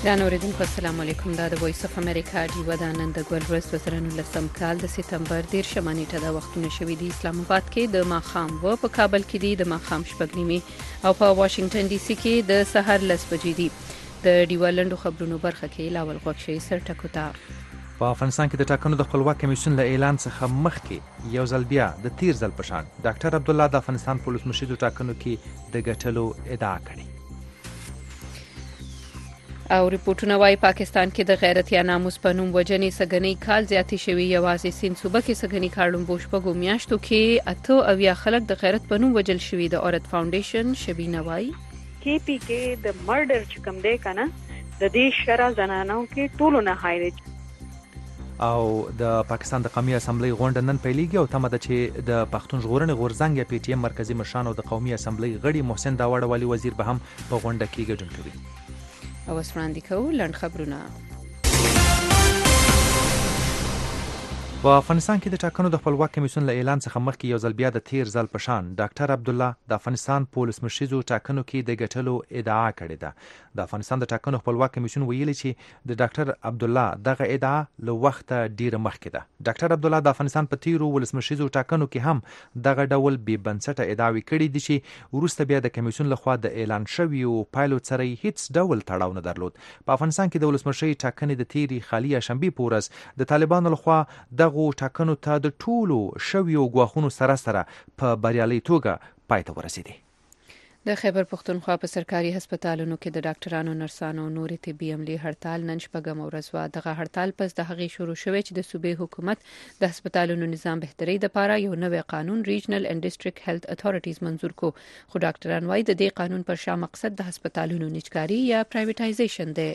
ګران اوریدونکو السلام علیکم. دا د وایس اف امریکا ډیو د نن د ګول ورځ 2019 کال د سپتمبر 10 نیټه د وختونه شوې دي. اسلام آباد کې د ماخام و په کابل کې دي د ماخام شپږ نیمه او په واشنگټن ډي سي کې د سحر 10 بجې دي. د ډیوالندو خبرونو برخه کې لاول غوښشي سر ټکوتا. په افغانستان کې د ټاکنو د خپلواک کمیسیون له اعلان څخه مخکې یو ځل بیا د تیر ځل په شان ډاکټر عبدالله د افغانستان په ولسمشریزو ټاکنو کې د ګټلو ادعا کړې. او ریپورتونه وايي پاکستان کې د غیرت یا ناموس په نوم وجنې سګنۍ کال زیاتې شوي. یوازې سین صوبه کې سګنۍ کارلم بوشپګو میاشتو کې اته اویا خلک د غیرت په نوم وجل شوي. د اورت فاونډیشن شبینه وايي کې پی کې د مرډر چې کوم دی کنه د دې شرع زنانو کې ټولو نه هاي او د پاکستان د قومي اسمبلی غونډه نن پیلېږي او تمه ده چې د پښتون ژغورنې غورځنګ یا پی ټی ایم مرکزی مشران او د قومي اسمبلی غړي محسن داوړ والي وزیر به هم په غونډه کې ګډون کوي. او وسوړاندې کوو لنډ خبرونه. په افغانستان کې د ټاکنو د خپلواک کمیسیون له اعلان څخه مخکې یو ځل بیا د تیر ځل په شان ډاکټر عبدالله د افغانستان په ولسمشریزو ټاکنو کې د ګټلو ادعا کړې ده. د افغانستان د ټاکنو خپلواک کمیسیون ویلي چې د ډاکټر عبدالله دغه ادعا له وخته ډیره مخکې ده. ډاکټر عبدالله د افغانستان په تیرو ولسمشریزو ټاکنو کې هم دغه ډول بې بنسټه ادعاوې کړې دي چې وروسته بیا د کمیسیون لخوا د اعلان شویو پایلو سره هیڅ ډول تړاو نه درلود. په افغانستان کې د ولسمشرۍ ټاکنې د تیرې خالي شنبې په ورځ د طالبانو لخوا دغه ټاکنو ته د ټولو شویو ګواښونو سره په بریالۍ توګه پای ته ورسېدې. د خیبر پختونخوا په سرکاري هسپتالونو کې د ډاکټرانو، نرسانو او نورې طبي عملې هړتال نن شپږم ورځ وه. دغه هړتال پس د هغې شروع شوی چې د صوبې حکومت د هسپتالونو نظام بهترۍ دپاره یو نوی قانون ریجنل اینڈ ډسټریکټ هیلث اتھارټیز منظور کو. خو ډاکټران وایي د دې قانون پر شا مقصد د هسپتالونو نجکاري یا پرایویټایزیشن دی.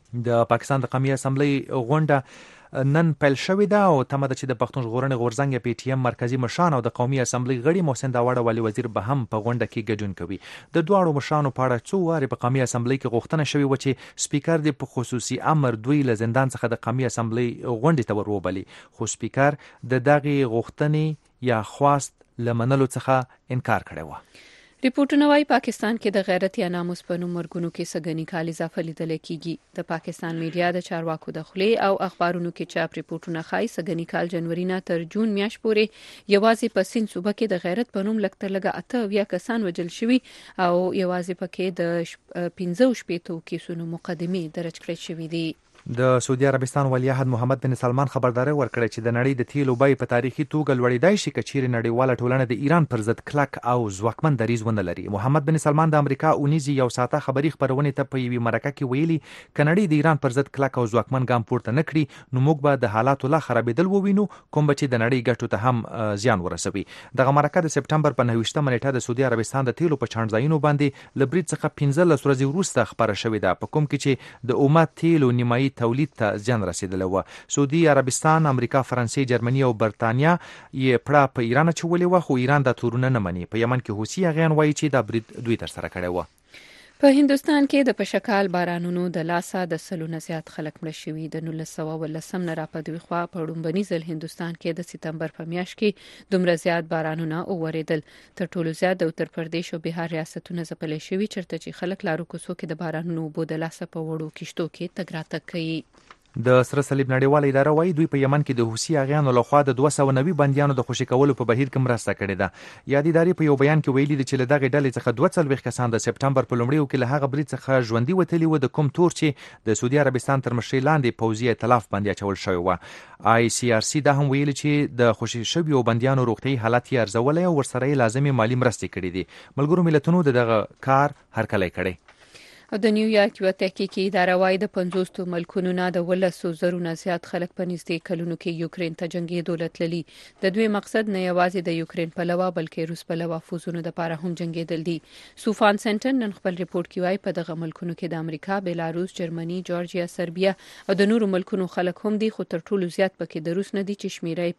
د پاکستان د قومي اسمبلی غونډه نن پیل شوې ده او تمه ده چې د پښتون ژغورنې غورځنګ یا پی ټی ایم مرکزی مشران او د قومي اسمبلی غړي محسن داوړ والي وزیر به هم په غونډه کې ګډون کوي. د دواړو مشرانو په اړه څو وارې په قومي اسمبلی کې غوښتنه شوې و چې سپیکر د په خصوصي امر دوی له زندان څخه د قومي اسمبلی غونډې ته وروبلي، خو سپیکر د دغه غوښتنې یا خواست لمنلو څخه انکار کړی و. ریپورتونه وايي پاکستان کې د غیرت یا ناموس په نوم مرګونو کې سګنۍ کال اضافه لیدل کېږي. د پاکستان میډیا د چارواکو د خولې او اخبارونو کې چاپ ریپورتونه ښایي سګنۍ کال جنوري نه تر جون میاشت پورې یوازې په سین صوبه کې د غیرت په نوم لږ تر لږه اته اویا کسان وژل شوي او یوازې پکې د 15 کیسونو مقدمې درج کړې شوې دي. د سعودي عربستان ولیعهد محمد بن سلمان خبرداری ورکړی چې د نړۍ د تیلو بیې په تاریخي توګه لوړېدای شي که چیرې نړیواله ټولنه د ایران پر ضد کلک او ځواکمن دریځ ونه لري. محمد بن سلمان د امریکا اونیزې یو ساعته خبري خپرونې ته په یوې مرکه کې ویلي که نړۍ د ایران پر ضد کلک او ځواکمن ګام پورته نه کړي نو موږ به د حالاتو لا خرابېدل ووینو، کوم به چې د نړۍ ګټو ته هم زیان ورسوي. دغه مرکه د سپټمبر په 9 نیټه د سعودي عربستان د تیلو په چاڼځایونو باندې له برید څخه 15 ورځې وروسته خبره شوې ده، په کوم کې چې د اومه تیلو نیمایي تولید ته زیان رسیدلی و. سعودي عربستان، امریکا، فرانسې، جرمني او برتانیا یې پړه په ایران اچولې وه، خو ایران دا تورونه نه مني. په یمن کې حوثي اغیان وایي چې دا برید دوی ترسره کړی و. په هندوستان کې د پشکال بارانونو د لاسه د سلونه زیات خلک مړه شوي. د 1918 نه را په دوی خوا په ړومبني ځل هندوستان کې د سپتمبر په میاشت کې دومره زیات بارانونه وورېدل. تر ټولو زیات د اتر پردیش او بهار ریاستونه ځپلي شوي چېرته چې خلک لارو کوڅو کې د بارانونو اوبو د لاسه په وړو کښتو کې تګ راتګ کوي. د سره صلیب نړیواله اداره وایي دوی په یمن کې د حوثي اغیانو لخوا د 290 بندیانو د خوشي کولو په بهیر کې مرسته کړې ده. یادې ادارې په یو بیان کې ویلي دي چې له دغې ډلې څخه 42 کسان د سپټمبر په لومړیو کې له هغه برید څخه ژوندي وتلي و، د کوم تور چې د سعودي عربستان تر مشرۍ لاندې پوځي ائتلاف باندې اچول شوی و. آی سی آر سی دا هم ویلي چې د خوشي شویو بندیانو روغتیايي حالت یې ارزولی او ورسره یې لازمي مالی مرستې کړې دي. ملګرو ملتونو دغه کار هرکلی کړی. او د نیویارک یو تحقیقي اداره وايي د 50 ملکونو نه د 100,000 نه زیات خلک په نږدې کلونو کې یوکرين ته جنگېدو تللي. د دوی مقصد نه یوازې د یوکرين په لوا بلکې روس په لوا فوزونو لپاره هم جنگېدل دي. سوفان سنټر نن خپل ریپورت کې وايي په دغه ملکونو کې د امریکا، بیلاروس، جرمني، جورجیا، سربیا او د نورو ملکونو خلک هم دي، خو تر ټولو زیات پکې د روس نه دي چې شمیره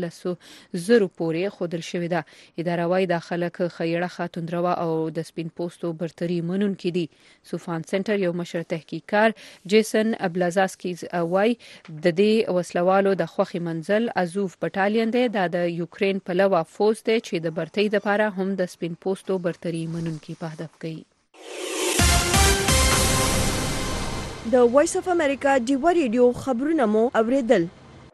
15,000 پورې خودل شوې ده. اداره وايي د خلک خیړه خاتوندروا او د سپین پوستو برتري منونکي دي. فان سنټر یو مشر تحقیقکار جیسن بلازاسکیز وايي د دې وسلوالو د خوخي منزل ازوف بټالین دی، د یوکرين په لوا فوز دی چې د برتۍ لپاره هم د سپین پوستو برتري منونکي په هدف کوي. د وایس اف امریکا ډیوا ریډیو خبرونه مو اوریدل.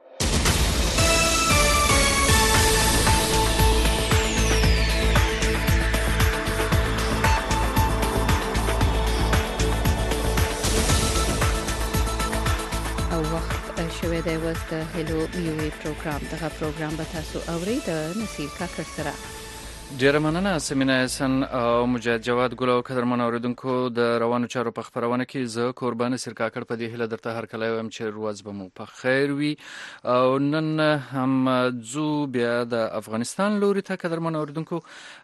شوی دی اوس د هلو ویوي پروګرام. دغه پروګرام به تاسو اورئ د نصیر کاکړ سره. ډیره مننه سمینا حسن او مجاهد جواد ګل او قدرمن اوریدونکو د روانو چارو په خبرونه کې زه قربان نصیر کاکړ په دې هله درته هر کله وایم چې ورځ به مو په خیر وي. او نن هم زو بیا د افغانستان لوري ته قدرمن اوریدونکو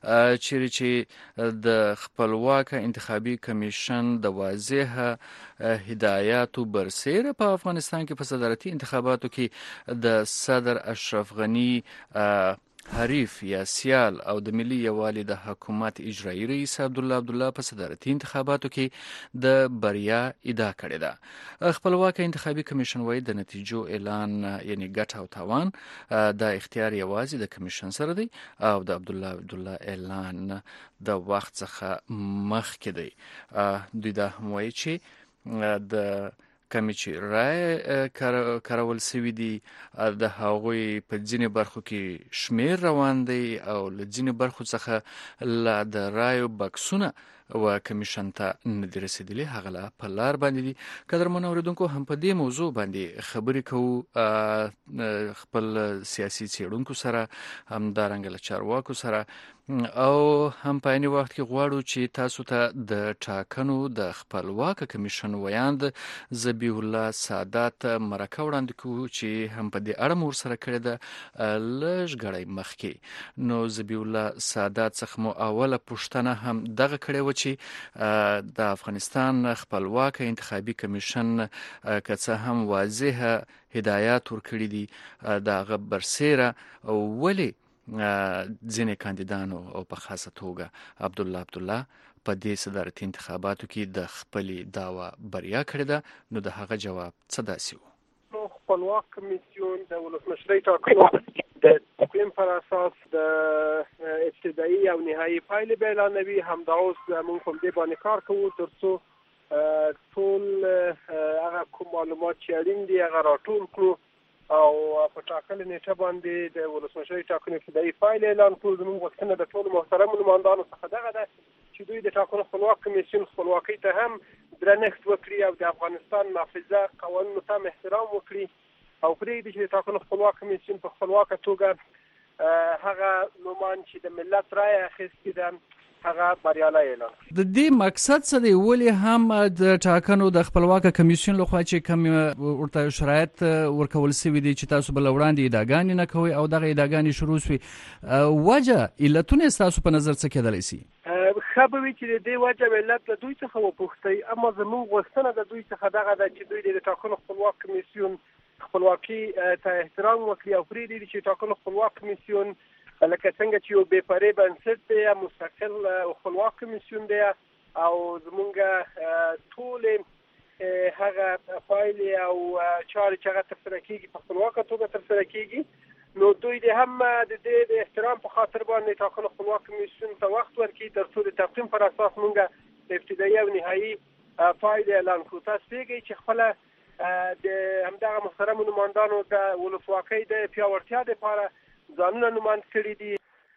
چې د خپلواک انتخابي کمیشن د واضحه هدایاتو برسېره په افغانستان کې په صدارتي انتخاباتو کې د صدر اشرف غنی حریف یا سیال او د ملي یوالي د حکومت اجرایي رئیس عبدالله په صدارتي انتخاباتو کې د بریا ادعا کړې ده. خپلواک انتخابي کمیشن وايي د نتیجو اعلان یعنی ګټه او تاوان د اختیار یوازې د کمیشن سره دی او د عبدالله اعلان د وخت څخه مخکې دی. دوی دا هم وايي چې د کمی چې رای کارول سوي دي د هغوی په ځینې برخو کې شمیر روان دی او له ځینې برخو څخه لا د رایو بکسونه و کمیشن ته نه دي رسیدلي، هغه لا په لار باندې دي. قدرمن اوریدونکو هم په دې موضوع باندې خبرې کوو خپل سیاسي څېړونکو سره، همدارنګه له چارواکو سره، او هم په عین وخت کې غواړو چې تاسو ته د ټاکنو د خپلواک کمیشن ویاند ذبیح الله سادات مرکه وړاندې کوو چې هم په دې اړه مو ورسره کړې ده لږ ګړی مخکې. نو ذبیح الله سادات څخه مو اوله پوښتنه هم دغه کړې وه چې د افغانستان خپلواک انتخابي کمیشن که څه هم واضحه هدایات ورکړي دي د هغه برسېره ولې ځینې کاندیدانو او په خاصه توګه عبدالله په دې صدارتي انتخاباتو کې د خپلې دعوه بریا کړې ده. نو د هغه جواب څه داسې و؟ خپلواک کمیسیون د ولسمشرۍ ټاکنو د تقویم پر اساس د ابتدایي او نهایي پایلې بیانوي. همدا اوس موږ په دې باندې کار کوو ترڅو ټول هغه کوم معلومات چې اړین دي هغه راټول کړو او په ټاکلې نیټه باندې د ولسمشرۍ ټاکنو ابتدایي پایلې اعلان کړو. زموږ غوښتنه د ټولو محترمو نمایندانو څخه دغه ده چې دوی د ټاکنو خپلواک کمیسیون خپلواکۍ ته هم درنښت وکړي او د افغانستان نافذه قوانینو ته هم احترام وکړي او پرېږدي چې د ټاکنو خپلواک کمیسیون په خپلواکه توګه هغه نومان چې د ملت رایه اخیستې ده هغه بریالی اعلان کړي. د دې مقصد څه دی؟ ولې هم د ټاکنو د خپلواک کمیسیون لخوا چې کوم ورته شرایط ورکول سوي دي چې تاسو بل وړاندې ادعاګانې نه کوئ او دغه ادعاګانې شروع سوي، وجه علتونه ستاسو په نظر څه کېدلی سي؟ ښه به وي چې د دې وجه ملت له دوی څخه وپوښتئ، اما زموږ غوښتنه د دوی څخه دغه ده چې دوی د ټاکنو خپلواک کمیسیون خپلواکي ته احترام وکړي او پرېږدي چې ټاکنو خپلواک کمیسیون لکه څنګه چې یو بې پرې بنسټ دی، مستقل او خپلواک کمیسیون دی او زموږ ټولې هغه پایلې او چارې چې هغه ترسره کېږي په خپلواکه توګه ترسره کېږي، نو دوی د هم د دې د احترام په خاطر باندې ټاکنو خپلواک کمیسیون ته وخت ورکړي ترڅو د تقویم پر اساس موږ د ابتدایي او نهایي پایلې اعلان کړو. تاسو پوهېږئ چې خپله د همدغه محترمو نمایندانو د ولسواکۍ د پیاوړتیا دپاره ځانونه نماند کړي دي.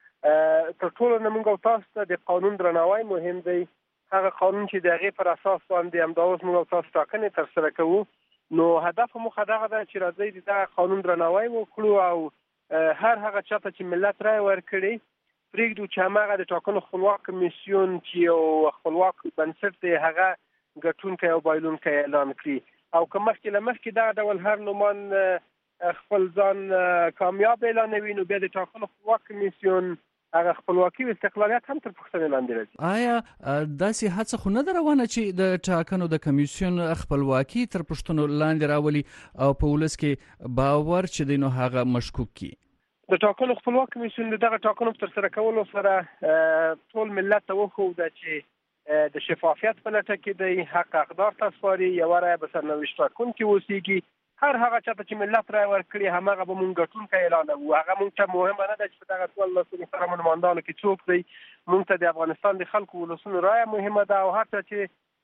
تر ټولو نه موږ او تاسو ته د قانون درناوی مهم دی. هغه قانون چې د هغې پر اساس باندې همدا اوس موږ او تاسو ټاکنې ترسره کوو، نو هدف موږ دغه ده چې راځئ د دغه قانون درناوی وکړو او هر هغه چاته چې ملت رایه ورکړي پرېږدو چې هماغه د ټاکنو خپلواک کمیسیون چې یو خپلواک بنسټ دی هغه ګټونکی او بایلونکی اعلان کړي او که مخکې له مخکې دغه ډول هر نومان خپل ځان کامیاب اعلانوي نو بیا د ټاکنو خپلواک کمیسیون هغه خپلواکي او استقلالیت هم تر پوښتنې لاندې راځي. آیا داسې هڅه خو نه ده روانه چې د ټاکنو د کمیسیون خپلواکي تر پوښتنو لاندې راولي او په ولس کې باور چې دی نو هغه مشکوک کړي؟ د ټاکنو خپلواک کمیسیون دغه ټاکنو په ترسره کولو سره ټول ملت ته وښوده چې د شفافیت په لټه کې دی، حق اقدار ته سپاري، یوه رایه به سرنوشت ټاکونکي اوسېږي. هر هغه چاته چې ملت رایه ورکړي هماغه به مونږ ګټونکی اعلانوو. هغه مونږ ته مهمه نه ده چې په دغه 12 محترمو نمایندانو کې څوک دی. مونږ ته د افغانستان د خلکو ولسونو رایه مهمه ده او هر چا چې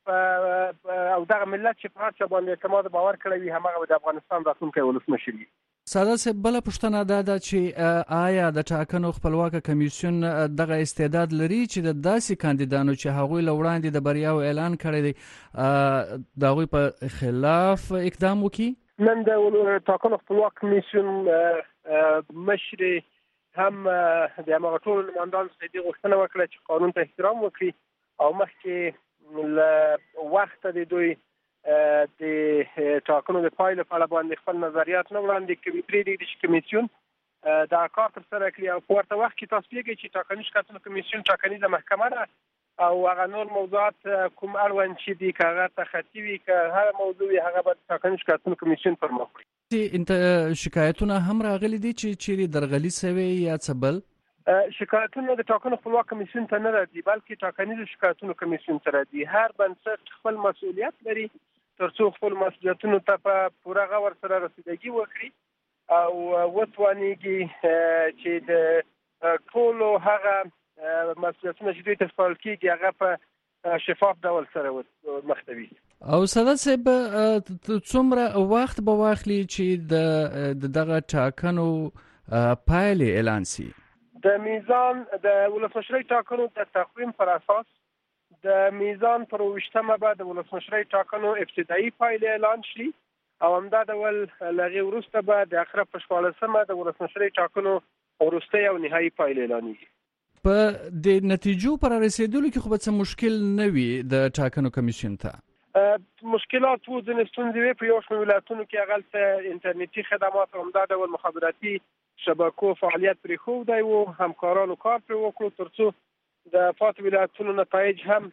او دغه ملت چې په هر څه باندې اعتماد باور کړی وي همغه د افغانستان راتلونکی ولسمشر وي. ساده صاحب بله پوښتنه دا ده چې آیا د ټاکنو خپلواکه کمیسیون دغه استعداد لري چې د داسې کاندیدانو چې هغوی له وړاندې د بریاو اعلان کړی دی د هغوی په خلاف اقدام وکړي؟ نن د ټاکنو خپلواک کمیسیون مشر هم د همغه ټولو نمایندانو څخه دې غوښتنه وکړه چې قانون ته احترام وکړي او مخکې له وخته د دوی د ټاکنو د پایلو په اړه باندې خپل نظریات نه وړاندې کوي. پرېږدي چې کمیسیون دا کار ترسره کړي او په ورته وخت کې تاسو پوهېږئ چې ټاکنیز شکایتونو کمیسیون ټاکنیزه محکمه ده او هغه نور موضوعات کوم اړوند چې دي که هغه تخطي وي که هر موضوع وي هغه به ټاکنیز شکایتونو کمیسیون پر مخ کړي. شکایتونه هم راغلي دي چې چیرې درغلي سوي یا څه بل؟ شکایتونه د ټاکنو خپلواک کمیسیون ته نه راځي بلکې ټاکنیزو شکایتونو کمیسیون ته راځي. هر بنسټ خپل مسؤلیت لري ترڅو خپل مسؤلیتونو ته په پوره غور سره رسیدګي وکړي او وتوانیږي چې د ټولو هغه مسؤلیتونه چې دوی ته سپارل کېږي هغه په شفاف ډول سره مخته وي. او سادات صاحب څومره وخت به واخلي چې دغه ټاکنو پایلې اعلان شي؟ د میزان د ولسمشرۍ ټاکنو د تقویم پر اساس د میزان پر 28مه به د ولسمشرۍ ټاکنو ابتدایي پایلې اعلان شي او همدا ډول له هغې وروسته به د اخره په 14مه د ولسمشرۍ ټاکنو وروستۍ او نهایي پایلې اعلانېږي. په د نتیجو پر رسیدلو کې خو به څه مشکل نه وي د ټاکنو کمیسیون ته؟ مشکلات وو، ځینې ستونزې وې په یو شمېر ولایتونو کې هغلته انټرنیټي خدمات او همدا ډول مخابراتي شبکو فعالیت پرېښودی وو، همکارانو کار پرې وکړو ترڅو د پاتې ولایتونو نتایج هم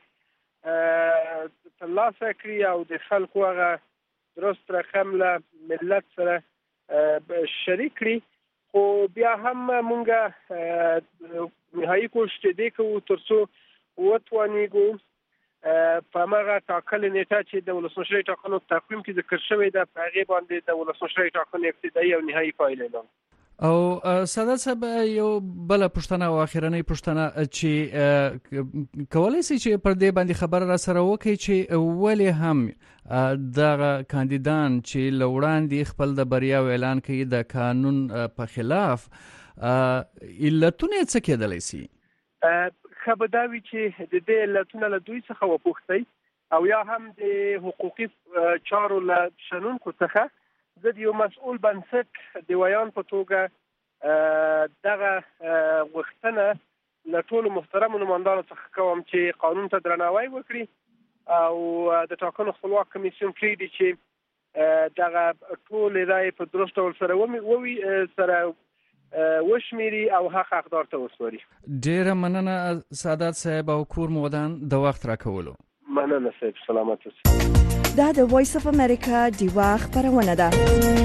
ترلاسه کړي او د خلکو هغه درست رقم له ملت سره شریک کړي. خو بیا هم مونږ نهایي کوشش دې کوو ترڅو وتوانیږو په همغه ټاکلې نیټه چې د ولسمشرۍ ټاکنو تقویم کې ذکر شوی ده په هغې باندې د ولسمشرۍ ټاکنو ابتدایي او نهایي پایلې اعلان. او سادات صاحب یو بله پوښتنه او اخرنۍ پوښتنه چې کولی شي چې پر دې باندې خبره را سره وکړي چې ولې هم دغه کاندیدان چې له وړاندې خپل د بریاو اعلان کوي د قانون په خلاف علتونه یې څه کېدلی شي؟ ښه به دا وي چې د دې علتونه له دوی څخه وپوښتئ او یا هم د حقوقي چارو له شنونکو څخه زه د یو مسؤل بنسټ د ویان په توګه دغه غوښتنه له ټولو محترمو نمایندانو څخه کوم چې قانون ته درناوی وکړي او د ټاکنو خپلواک کمیسیون پرېږدي چې دغه ټولې رایې په درست ډول سره وشمیري او حق حقدار ته وسپاري. ډیره مننه سادات صاحب او کور مودان د وخت راکولو. مننه صاحب، سلامت اوسئ. دا د وایس اف امریکا دیوا خبرونه ده.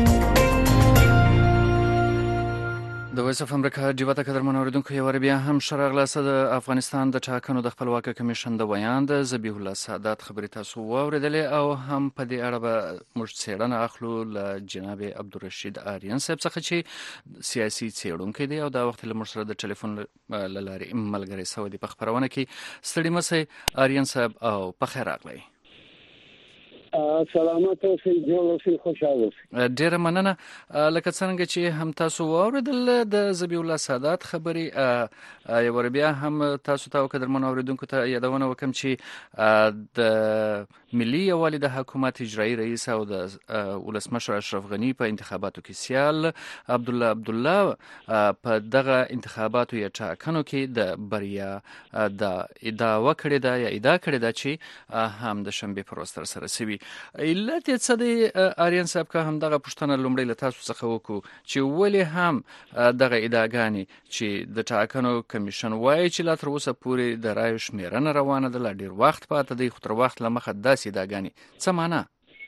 د وایس اف امریکا دیوا ته قدرمن اوریدونکو یو بیا هم شراغلاسه د افغانستان د ټاکنو د خپلواکه کمیشن د بیان د ذبیح الله سادات خبرې تاسو واوریدلې او هم په دې اړه به موږ څېړنه اخلو له جناب عبدالرشید آریان صاحب څخه چې سیاسي څېړونکی دی او دا وخت له موږ سره د ټلیفون له لارې ملګری سوی دی په خبرونه کې. ستړي مه شئ آریان صاحب او په خیر راغلی. سلامت اوسئ، جوړ اوسئ، خوشحاله اوسئ. ډیره مننه. لکه څنګه چې هم تاسو واوریدل د ذبیح الله سادات خبرې یو بیا هم تاسو ته او قدرمن اوریدونکو ته یادونه وکم چې د ملي یووالي د حکومت اجرایي رئیس او د ولسمشر اشرف غني په انتخاباتو کې سیال عبدالله په دغه انتخاباتو یا ټاکنو کې د بریا د ادعا کړې ده چې هم د شنبې پر ورځ ترسره شوي. علت یې څه دی آریان صاحب؟ که هم دغه پوښتنه لومړی له تاسو څخه وکړو چې ولې هم دغه ادعاګانې چې د ټاکنو کمیشن وایي چې لا تر اوسه پورې د رایو شمېرنه روانه ده، لا ډېر وخت پاته دی، خو تر وخت له مخه داسې ادعاګانې څه معنا؟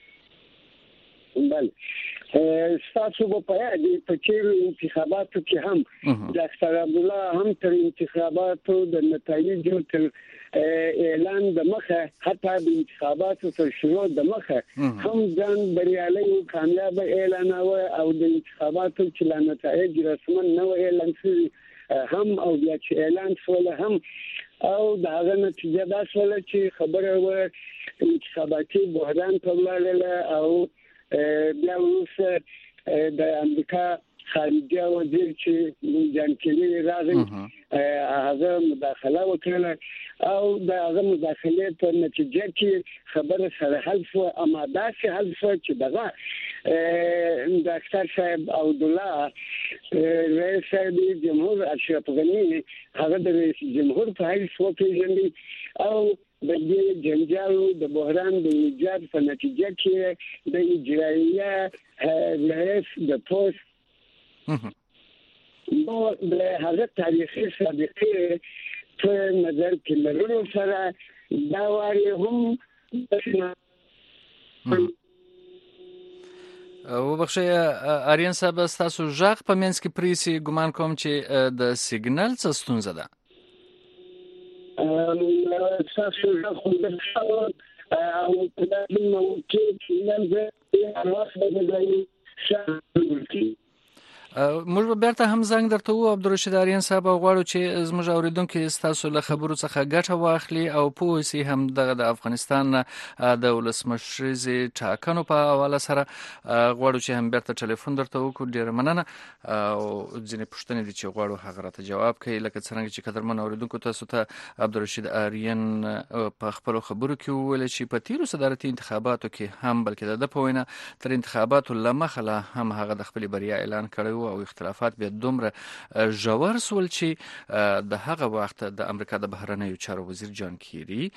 بله ستاسو به په یاد وي په تېرو انتخاباتو کې هم ډاکټر عبدالله هم تر انتخاباتو د نتایجو تر اعلان د مخه، حتی د انتخاباتو تر شروع د مخه هم ځان بریالی او کامیاب اعلاناوه او د انتخاباتو چې لا نتایج رسما نه و اعلان شوي هم او بیا چې اعلان شول هم او د هغه نتیجه دا شوله چې خبره وه انتخاباتي بحران په ولاړه او بیا وروسته د امریکا خارجه وزیر چې جان کیری راغی هغه مداخله وکړه او د هغه مداخله په نتیجه کې خبره سره حل شو، اما دا چې حل شو چې دغه ډاکټر صاحب عبد الله رئیس جمهور اشرف غنی هغه د رئیس جمهور په حیث وپیژندل او د دې جنجال د بحران د ایجاد په نتیجه کې د اجرائیه رئیس د پوسټ نو د هغه تاریخي سابقه په نظر کې لرلو سره دا واري هم وبخښئ آریان صاحب، ستاسو غږ په منځ کې پریسي، ګمان کوم چې د سیګنال څه ستونزه ده. ستاسو غږ خو د او په دې نو کې نن زه راځم موږ به بیرته هم زنګ درته وو عبدالرشید آریان صاحب، غواړو چې زموږ اوریدونکو ستاسو له خبرو څخه ګټه واخلي او پوه شي هم د افغانستان د ولسمشرۍ ټاکنو په حواله سره. غواړو چې هم بیرته ټلیفون درته وکړو. ډیره مننه او ځینې پوښتنې دي چې غواړو هغه راته جواب کړي، لکه څنګه چې قدرمن اوریدونکو تاسو ته عبدالرشید آریان په خپل خبرو کې وویل چې په تیرو صدارتي انتخاباتو کې هم بلکې د په وینا تر انتخاباتو لمخه هم هغه د خپل بریا اعلان کړی او اختلافات بیا دومره ژور سول چې د هغه وخت د امریکا د بهرنیو چارو وزیر جان کیری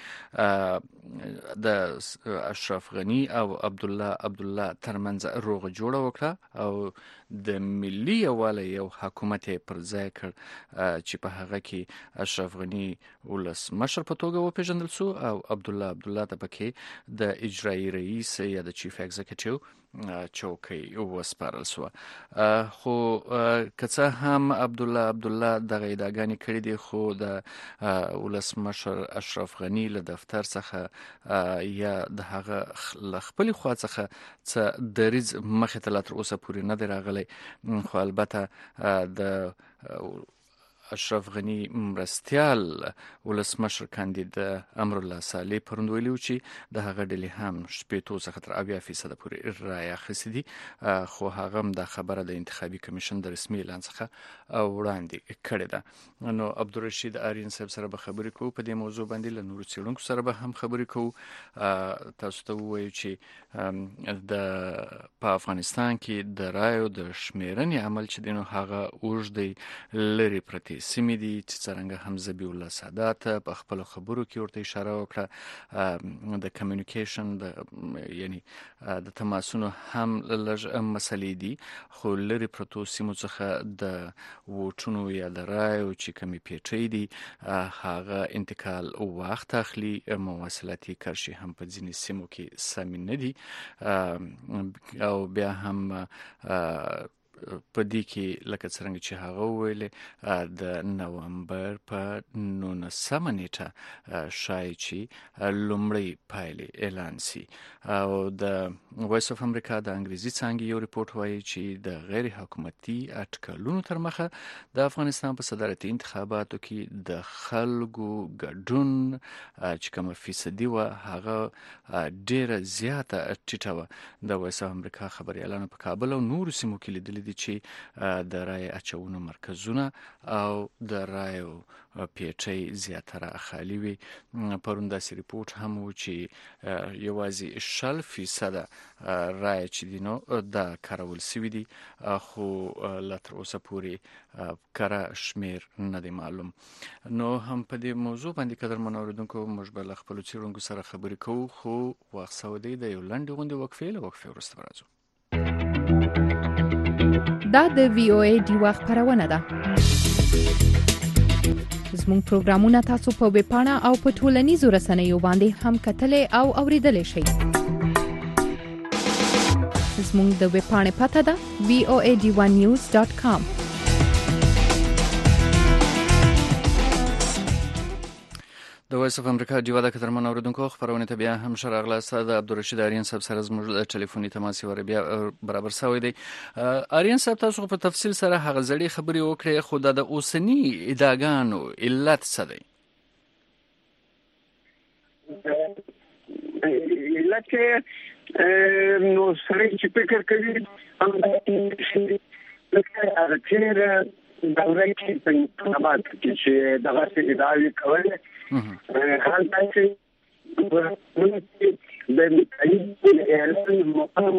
د اشرف غنی او عبدالله ترمنځ روغه جوړه وکړه او د ملي یووالي یو حکومت پر ځای کړ چې په هغه کې اشرف غنی ولسمشر په توګه وپیژندل شو او عبدالله ته پکې د اجرایی رئیس یا د چیف ایگزیکټیو چوکۍ وسپارل شو. خو که څه هم عبدالله دغه ادعاګانې کړې دي، خو د ولسمشر اشرف غنی له دفتر څخه یا د هغه خپل خوا څخه څه دریځ مخې ته لا تر اوسه پورې نه دی راغلی. خو البته د اشرف غنی مرستیال ولسمشر کاندید امرالله صالح پرون ویلي چې د هغه ډلې هم 80 څخه تر 80% پورې رایه اخیستې دي، خو هغه هم د خبره د انتخابي کمیشن د رسمي اعلان څخه وړاندې کړې ده. نو عبدالرشید آریان صاحب سره به خبرې کوو په دې موضوع باندې، له نورو څېړونکو سره به هم خبرې کوو. تاسو ته ووایو چې په افغانستان کې د رایو د شمیرنې عمل چې دی نو هغه اوږدی لري پرتې سیمې دي چې څرنګه هم ذبیح الله سادات په خپلو خبرو کې ورته اشاره وکړه. د کمیونیکیشن یعنی د تماسونو هم لږ مسلې دي، خو لري پرتو سیمو څخه د ووټونو یا د رایو چې کمی پیټۍ دي هغه انتقال وخت اخلي. مواصلاتي کرښې هم په ځینې سیمو کې سمې نه دي او بیا هم په دې کې لکه څنګه چې هغه وویل د نومبر په 19 نیټه شایي چې لومړی پایلې اعلان شي. او د وایس اف امریکا د انګریزي څانګې یو ریپورت وایي چې د غیر حکومتي اټکلونو تر مخه د افغانستان په صدارتي انتخاباتو کې د خلکو ګډون چې کومه فیصدي و هغه ډیره زیاته ټیټه وه. د وایس اف امریکا خبريالانو په کابل او نورو سیمو کې لیدلي دي چې د رای اچونو مرکزونه او د رایو پیټۍ زیاتره خالی وي. پرون داسې ریپورت هم و چې یوازې 60% رای چې دي نو دا کارول سوي دي، خو لا تر اوسه پورې کره شمیر نه دی معلوم. نو هم په دې موضوع باندې قدرمن اوریدونکو موږ به له خپلو څېړونکو سره خبرې کوو، خو وخت سودی د یو لنډې غونډې وقفې وروسته راځو. دا د وی او ای دی وخت خبرونه ده. زموږ پروګرامونه تاسو په ویب پاڼه او په ټولنیزو رسنیو باندې هم کتلې او اوریدلې شئ. زموږ د ویب پاڼې پته ده voad1news.com. د وایس اف امریکا دیوا د قدرمن اوریدونکو خبرونه ته بیا هم شراغله استاد عبدالرشید آریان صاحب سره زموږ ټلیفوني تماس ور بیا برابر شوی دی. آریان صاحب تاسو په تفصیل سره هغه ځړې خبرې وکړې، خو د اوسنی ادعاګانو علت څه دی؟ حالت نو سره چې فکر کوي هم چې هغه تیر دوره کې په انتخابات کې چې دغه ادعاوې کولې حال دا چې د اعلان مقام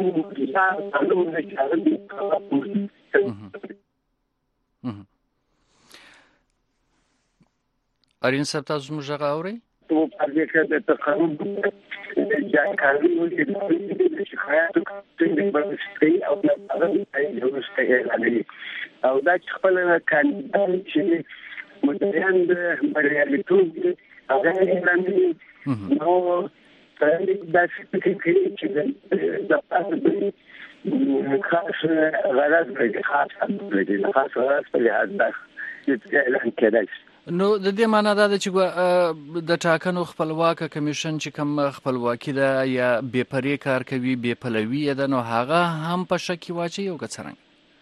ارین صاحب تاسو موږ غواړئ تو په دې کې د تقریبا جانکاري ولې د شکایت کوي او د هغه او دا خپل کاندیدان چې مدیران د بریالیتوب هغه اعلان نو دا چې د تاسو خاص غرض لري خاص غرض په لحاظ دا اعلان کړی. نو د دې معنی دا ده چې د ټاکنو خپلواک کمیشن چې کوم خپلواکي ده یا بې پرې کار کوي بې پلوي ده نو هغه هم په شک کې واچي او که څرنګه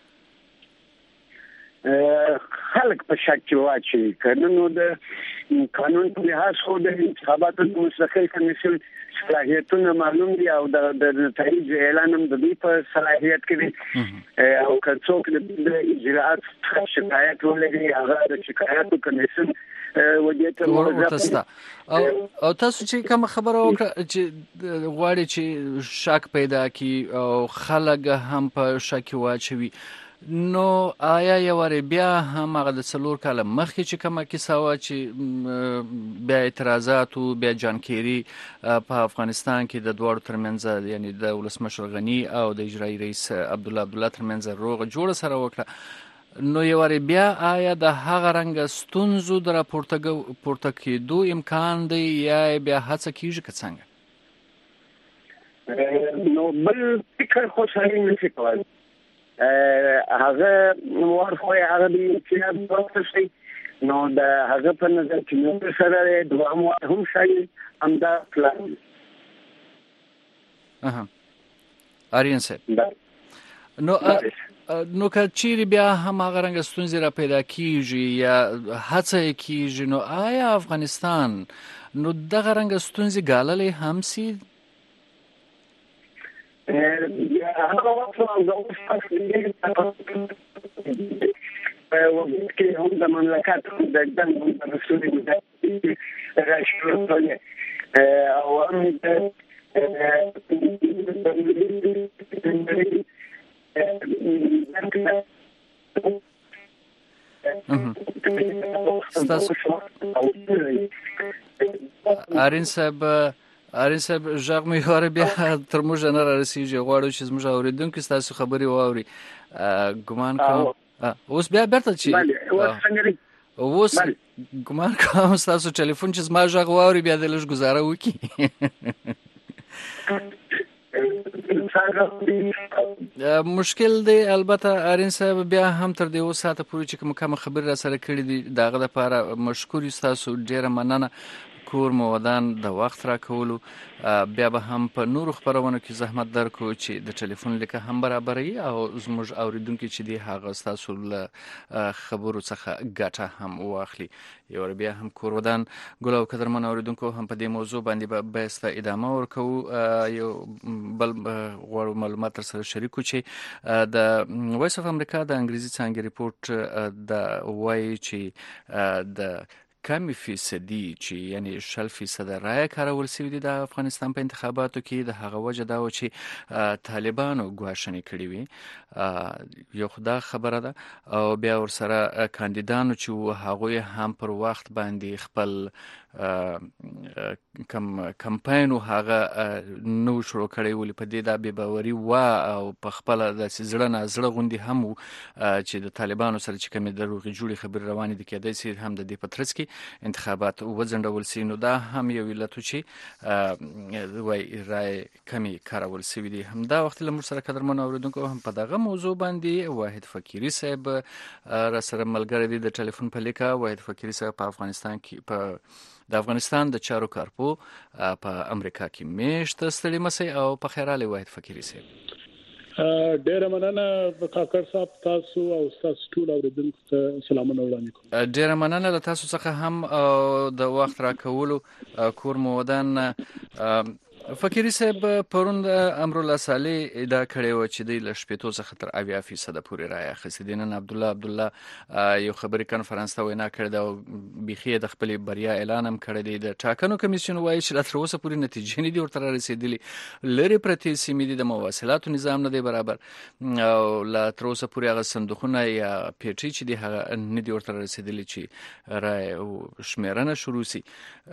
خلک په شک کې واچي نو د قانون په لحاظ خو د انتخاباتو مستقل کمیسیون صلاحیتونه معلوم دي او د نتایج اعلان هم د دې په صلاحیت کې دي او که څوک د اجراءات شکایت ولري هغه د شکایاتو کمیسیون ودیته ورته او تاسو چې کوم خبره وکړه چې غواړي چې شک پیدا کی او خلک هم په شک واچوي نو آیا یواري بیا هم هغه د 4 کال مخکې چې کومه کیسه وا چې بیا اعتراضات او بیا جانکيري په افغانستان کې د دوړو ترمنځ یعنی د ولسمشر غنی او د اجرایي رئیس عبدالله ترمنځ روغ جوړ سره وکړه نو یواري بیا آیا د هغه رنګ ستونزو د راپورته کېدو امکان دی یا بیا هڅه کیږي که څنګه نو بل فکر خو سړی نشي کولای هغه ورخوي هغه دې چې تاسو شي نو د هغه په نظر کې نو سره دوه هم شي همدا پلان ارین صاحب نو که چیرې بیا هم هغه رنګ ستونزې را پیدا کیږي یا هڅه کیږي نو آیا افغانستان نو دغه رنګ ستونزې ګاللې هم سي هغه وخت د اوسه کې هم د مملکت د دغه رسولي راشي او هم ارین صاحب ژغ مې هره بیا تر موږ نه رسیږي غواړو چې موږ اوریدونکو تاسو خبري واوري ګمان کوم اوس بیا برته چې اوس ګمان کوم تاسو ټلیفون چې ما ژغ واوري بیا د لږ گزاره وکي مشکل دی البته ارین صاحب بیا هم تر دې وساته پورې چې کوم خبر را سره کړی دی داغه لپاره مشکور تاسو ډیره مننه کور مو ودان د وخت را کولو بیا به هم په نور خبرونه کې زحمت درکو چې د ټلیفون لیکه هم برابرې او زموږ اوریدونکو چې دی هغه تاسو له خبرو څخه ګټه هم واخلي یو بیا هم کور ودان ګل او قدرمن اوریدونکو هم په دې موضوع باندې به است ادامه ورکو یو بل غوړ معلومات سره شریکو چې د وایس اف امریکا د انګریزي څانګې ریپورت د وای چې د کمی فیصدي چې یعنی 60% رای کارول شوی دی د افغانستان په انتخاباتو کې د هغه وجه دا و چې طالبانو ګواښنې کړې وي یو خدا خبره ده او بیا ورسره کاندیدانو چې هغه هم پر وخت باندې خپل کمپاین هغه نو شروع کړی ولې په دې د بې باوري وا او په خپل د زړه نه زړه غوندي هم چې د طالبانو سره چې کومې دروغ جوړي خبر روانې دي کېدای شي هم د دې پترس کې انتخابات وځنډول شي نو دا هم یو علت چې وای رای کمی کارول شوی دی هم دا وخت لمر سره قدرمن اوریدونکو هم په دغه موضوع باندې واحد فقيري صاحب را سره ملګری دی د ټلیفون په لیکه واحد فقيري صاحب په افغانستان کې په د افغانستان د چارو کارپو په امریکا کې میشت ستړي مسي او په خیراله واحد فقيري صاحب ډیره مننه کاکړ صاحب تاسو او تاسو ټول اوریدونکو ته سلامونه وړاندې کوم ډیره مننه له تاسو څخه هم د وخت راکولو کور مو ودان فقيري صاحب پرون د امرالله صالح ادعا کړې و چې د لشپېتو څخه تر 80% پورې رایه اخیستې دي. نن عبدالله یو خبري کانفرنس ته وینا کړې ده او بيخي د خپل بریا اعلان هم کړی دی. د ټاکنو کمیسیون وایي چې تر اوسه پورې نتیجې نه دي ورته رسیدلې. لری پرتې سیمې دي د مواصلاتو نظام نه دی برابر او لا تر اوسه پورې هغه صندوقونه یا پیټي چې دي هغه نه دي ورته رسیدلې چې رایه او شمیرنه شروع شي.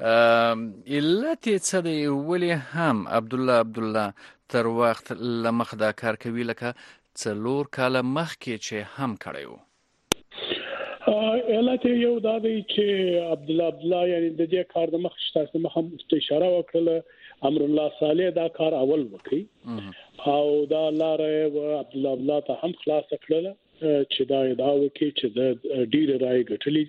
علت څه دی؟ ولې هم عبدالله تر وخت لمخ دا کار کوي لکه 4 کاله مخکې چې هم کړی و؟ علت یو دا دی چې عبدالله یعنی د دې کار د مخ تاسو مخ هم اشاره وکړه امرالله صالح دا کار اول وکړي او دا لاره عبدالله ته هم خلاص کړله چې دا ادعا وکړي چې د ډیر رای ګټلې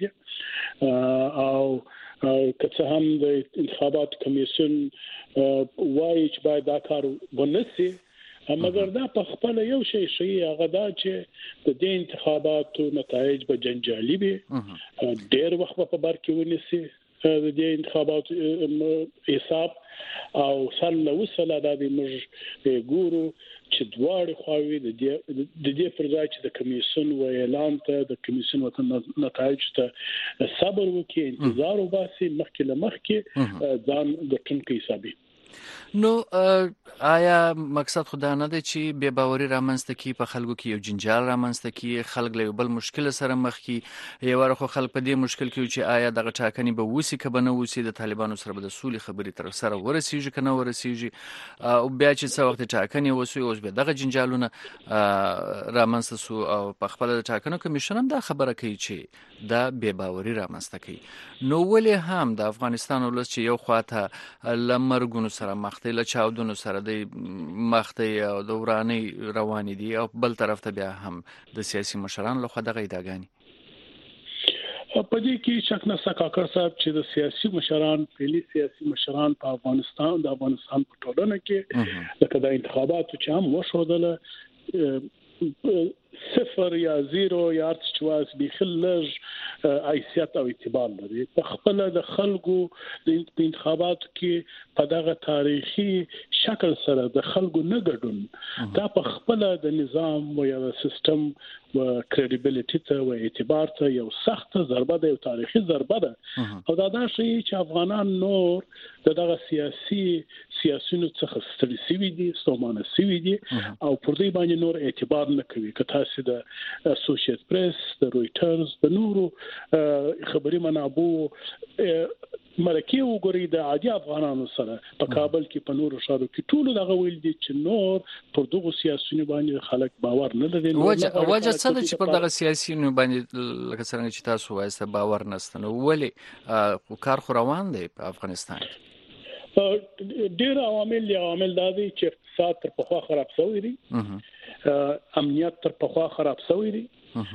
دي او که هم د انتخابات کمیسیون وایي چې باید دا کار ونسي مګر دا په خپل یو شی هغه دا چې د دې انتخاباتو نتایج به جنجالي وي ډېر وخت په بر کې ونسي د دې انتخاباتو حساب او سره وسله د موږ ګورو چې دواړه خواوې د دې پر ځای چې د کمیسیون و اعلان ته د کمیسیون وته نتایج ته صبر وکړي انتظار وباسي مخکې لمخکې ځان ګټونکي حسابي. نو آیا مقصد خدا نه دی چې بے باوري رامنځته کی په خلکو کې یو جنجال رامنځته کی خلک له بل مشکل سره مخ کی یو ورخه خلک په دې مشکل کې چې آیا دغه ټاکنې به وسی کبه نه وسی د طالبانو سره به د سولې خبرې تر سره ورسیږي کنه ورسیږي او بیا چې څو وخت ټاکنې وسی اوس به دغه جنجالونه رامنځته سو او په خپل ټاکنو کمیشن هم دا خبره کوي چې دا بے باوري رامنځته کوي. نو ولې هم د افغانستان ولس چې یو خواته لمرګونو سره مخ ته له چاودنو سره د مخته او د وراني روان دي او بل طرف ته بیا هم د سیاسي مشران له خوا دغه ادعاګانې په دې کې شک نه سکاکر صاحب چې د سیاسي مشران پهلي سیاسي مشران په افغانستان په ټولنه کې لکه د انتخاباتو چې هم وشودله 0 یا 0 یا ارتشواز بخلج حیثیت او اعتبار لري په خپل د خلکو د انتخاباتو کې په دغه تاریخي شکل سره د خلکو نه ګډون دا په خپل د نظام او یا سیستم و کریډیبিলিټی ته او اعتبار ته یو سخت ضربه ده یو تاریخي ضربه ده او دا شی چې افغانان نور دغه سیاسيونو څخه ستړي سوي دي ستومانه سوي دي او پر دې باندې نور اعتبار نه کوي که تاسو د اسوسییټ پریس د رويټرز د نورو خبري منابع مرکه وګوري د عادي افغانانو سره په کابل کې په نورو شارو کې ټول دغه ویل دي چې نور پر دغه سیاسيونو باندې خلک باور نه لري. وجه څه ده چې پر دغه سیاسيونو باندې لکه څنګه چې تاسو وایسته باور نشته نو ولې کار خو روان دی په افغانستان کې؟ ډېر عوامل دا دي چې اقتصاد تر پخوا خراب شوی دی امنیت تر پخوا خراب شوی دی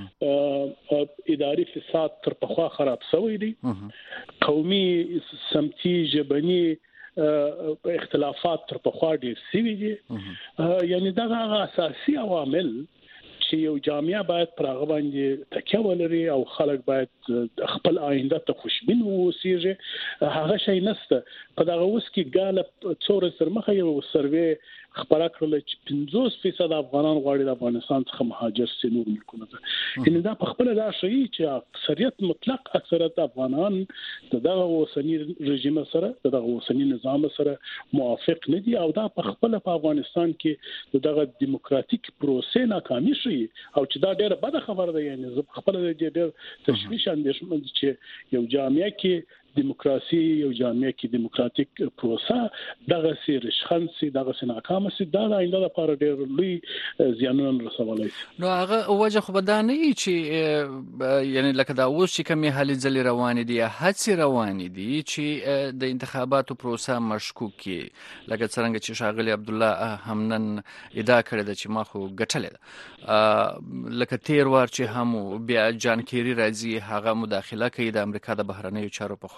اداري فساد تر پخوا خراب شوی دی قومي سمتي ژبني اختلافات تر پخوا ډېر شوي دي یعنی دا اساسي عوامل چې یو جامعه باید پر هغه باندې تکیه ولري او خلک باید خپل آینده ته خوشبین ووسیږي هغه شی نشته په دغه اوس کې ګاله څور سر مخه یو سروې خبره کړل چې 50% افغانان غواړي د افغانستان څخه مهاجر شي نور ملکونو ته ان دا په خپل دا شی چې اکثریت مطلق اکثریت افغانان دغه اوسنی رژیم سره دغه اوسنی نظام سره موافق نه دي او دا په خپل په افغانستان کې دغه دیموکراتیک پروسې ناکامي شي او چې دا ډېر بده خبره ده یعنی زه خپل ډېر تشویش اندېښمن چې یو جامعه کې دیموکراسي یو جامعه کې دیموکراتیک پروسه دغه سي رشخنسي دغه سناکام سي دا آینده لپاره ډېر لوی زیانونه رسولای شي. نو هغه وجه خو بدانه چې یعنی لکه دا اوس چې کومه حالې ځلې روان دي هڅې روان دي چې د انتخاباتو پروسه مشکوک کی لکه څنګه چې شاغلی عبدالله همنن ادعا کړې ده چې ما خو ګټلې ده لکه تیر وار چې هم بیا جان کیری راځي هغه مداخله کوي د امریکا د بهرنیو چارو په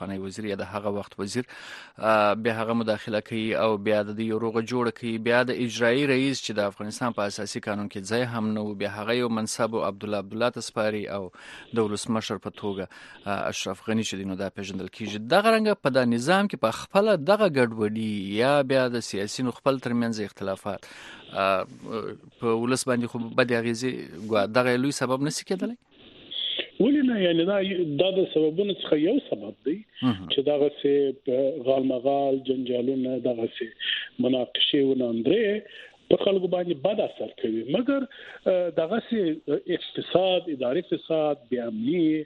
پخوانی وزیر یا د هغه وخت وزیر بیا هغه مداخله کوي او بیا د یو روغه جوړه کوي، بیا د اجرایی رئیس چې د افغانستان په اساسي قانون کې ځای هم نه و، بیا هغه یو منصب عبدالله تسپاري او د ولسمشر په توګه اشرف غنی چې دینو دا پیژندل کیږي. دغه رنګ په د نظام کې په خپل دغه ګډوډي یا بیا د سیاسيونو خپل ترمنځ اختلافات په ولس باندې خو بد اغیزه دغه لوی سبب نسی کېدلی. ولې نه؟ یعنی دا د سببونو څخه یو سبب دی چې دغه سه غالمغال جنجالونه دغه سه مناقشه ونندرې په خلکو باندې بد اثر کوي، مګر دغه سه اقتصاد، اداري اقتصاد، بیامني،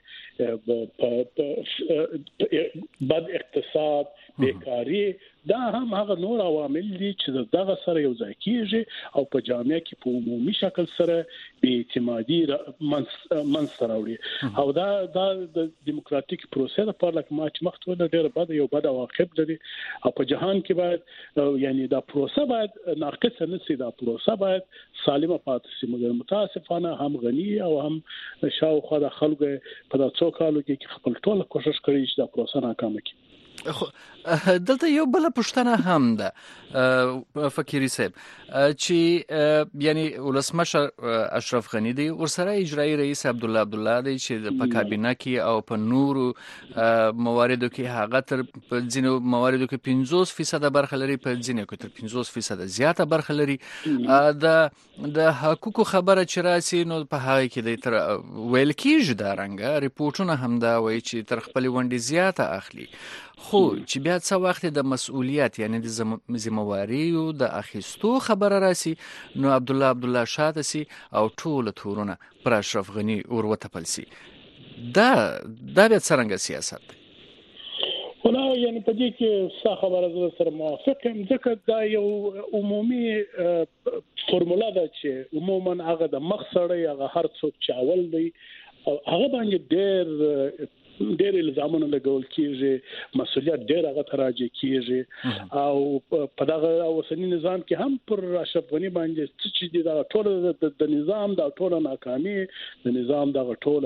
بد اقتصاد، بیکاری، دا هم هغه نور عوامل دي چې دغه سره یو ځای کیږي او په جامعه کې په عمومي شکل سره بې اعتمادي منځته راوړي او دا د دیموکراتیک پروسې لپاره لکه ما چې مخکې ویل ډېر بد یو بد عواقب لري او په جهان کې باید یعنی دا پروسه باید ناقصه نشي، دا پروسه باید سالمه پاتې شي، مګر متاسفانه هم غني او هم شاوخوا د خلکو په د څو کالو کې خپل ټول کوشش کوي چې دا پروسه ناکامه کړي. دلته یو بل پښتنه هم ده فقيري صاحب چې یعنی ولسمشر اشرف غنی دی، ورسره اجرایی رئیس عبدالله دی چې په کابینه کې او په نورو مواردو کې هغه تر ځینو مواردو کې 50% برخه لري، په ځینو کې تر 50% زیاته برخه لري. د حقوقو خبره چې راسي نو په هغه کې د تر ویل کېږي دا رنګه ریپورتونه هم دا وایي چې تر خپل ونډې زیاته اخلي، خو چې بیا څه وخت د مسؤلیت یعنی د ذمہواریو د اخیستو خبره راسي نو عبدالله شاته سي او ټول تورونه پر اشرف غنی وروته پلسي. دا بیا څنګه سیاست دی؟ ولا یعنی په دې کې څه خبره سره موافق یم، ځکه دا یو عمومي فرموله ده چې عموما هغه د مخ سره هغه هر څوک چاول دی او هغه باندې ډېر الزامونه لګول کیږي، مسؤلیت ډېر هغه تراجع کیږي او په دغه اوسنی نظام کې هم پر اشرف غنی باندې چې دا ټول د نظام دا ټول ناکامي د نظام دا ټول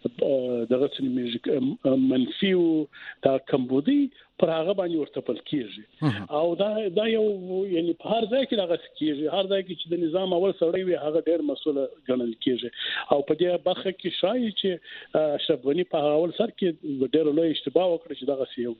دغه منفي او دا کمبودي پر هغه باندې ورتپل کیږي او دا یو یعنی په هر ځای کې دغه کیږي، هر ځای کې چې د نظام اول سړی وي هغه ډېر مسؤل ګڼل کیږي او په دې برخه کې شایي چې اشرف غنی په اول سر کې ډېر لوی اشتباه وکړ چې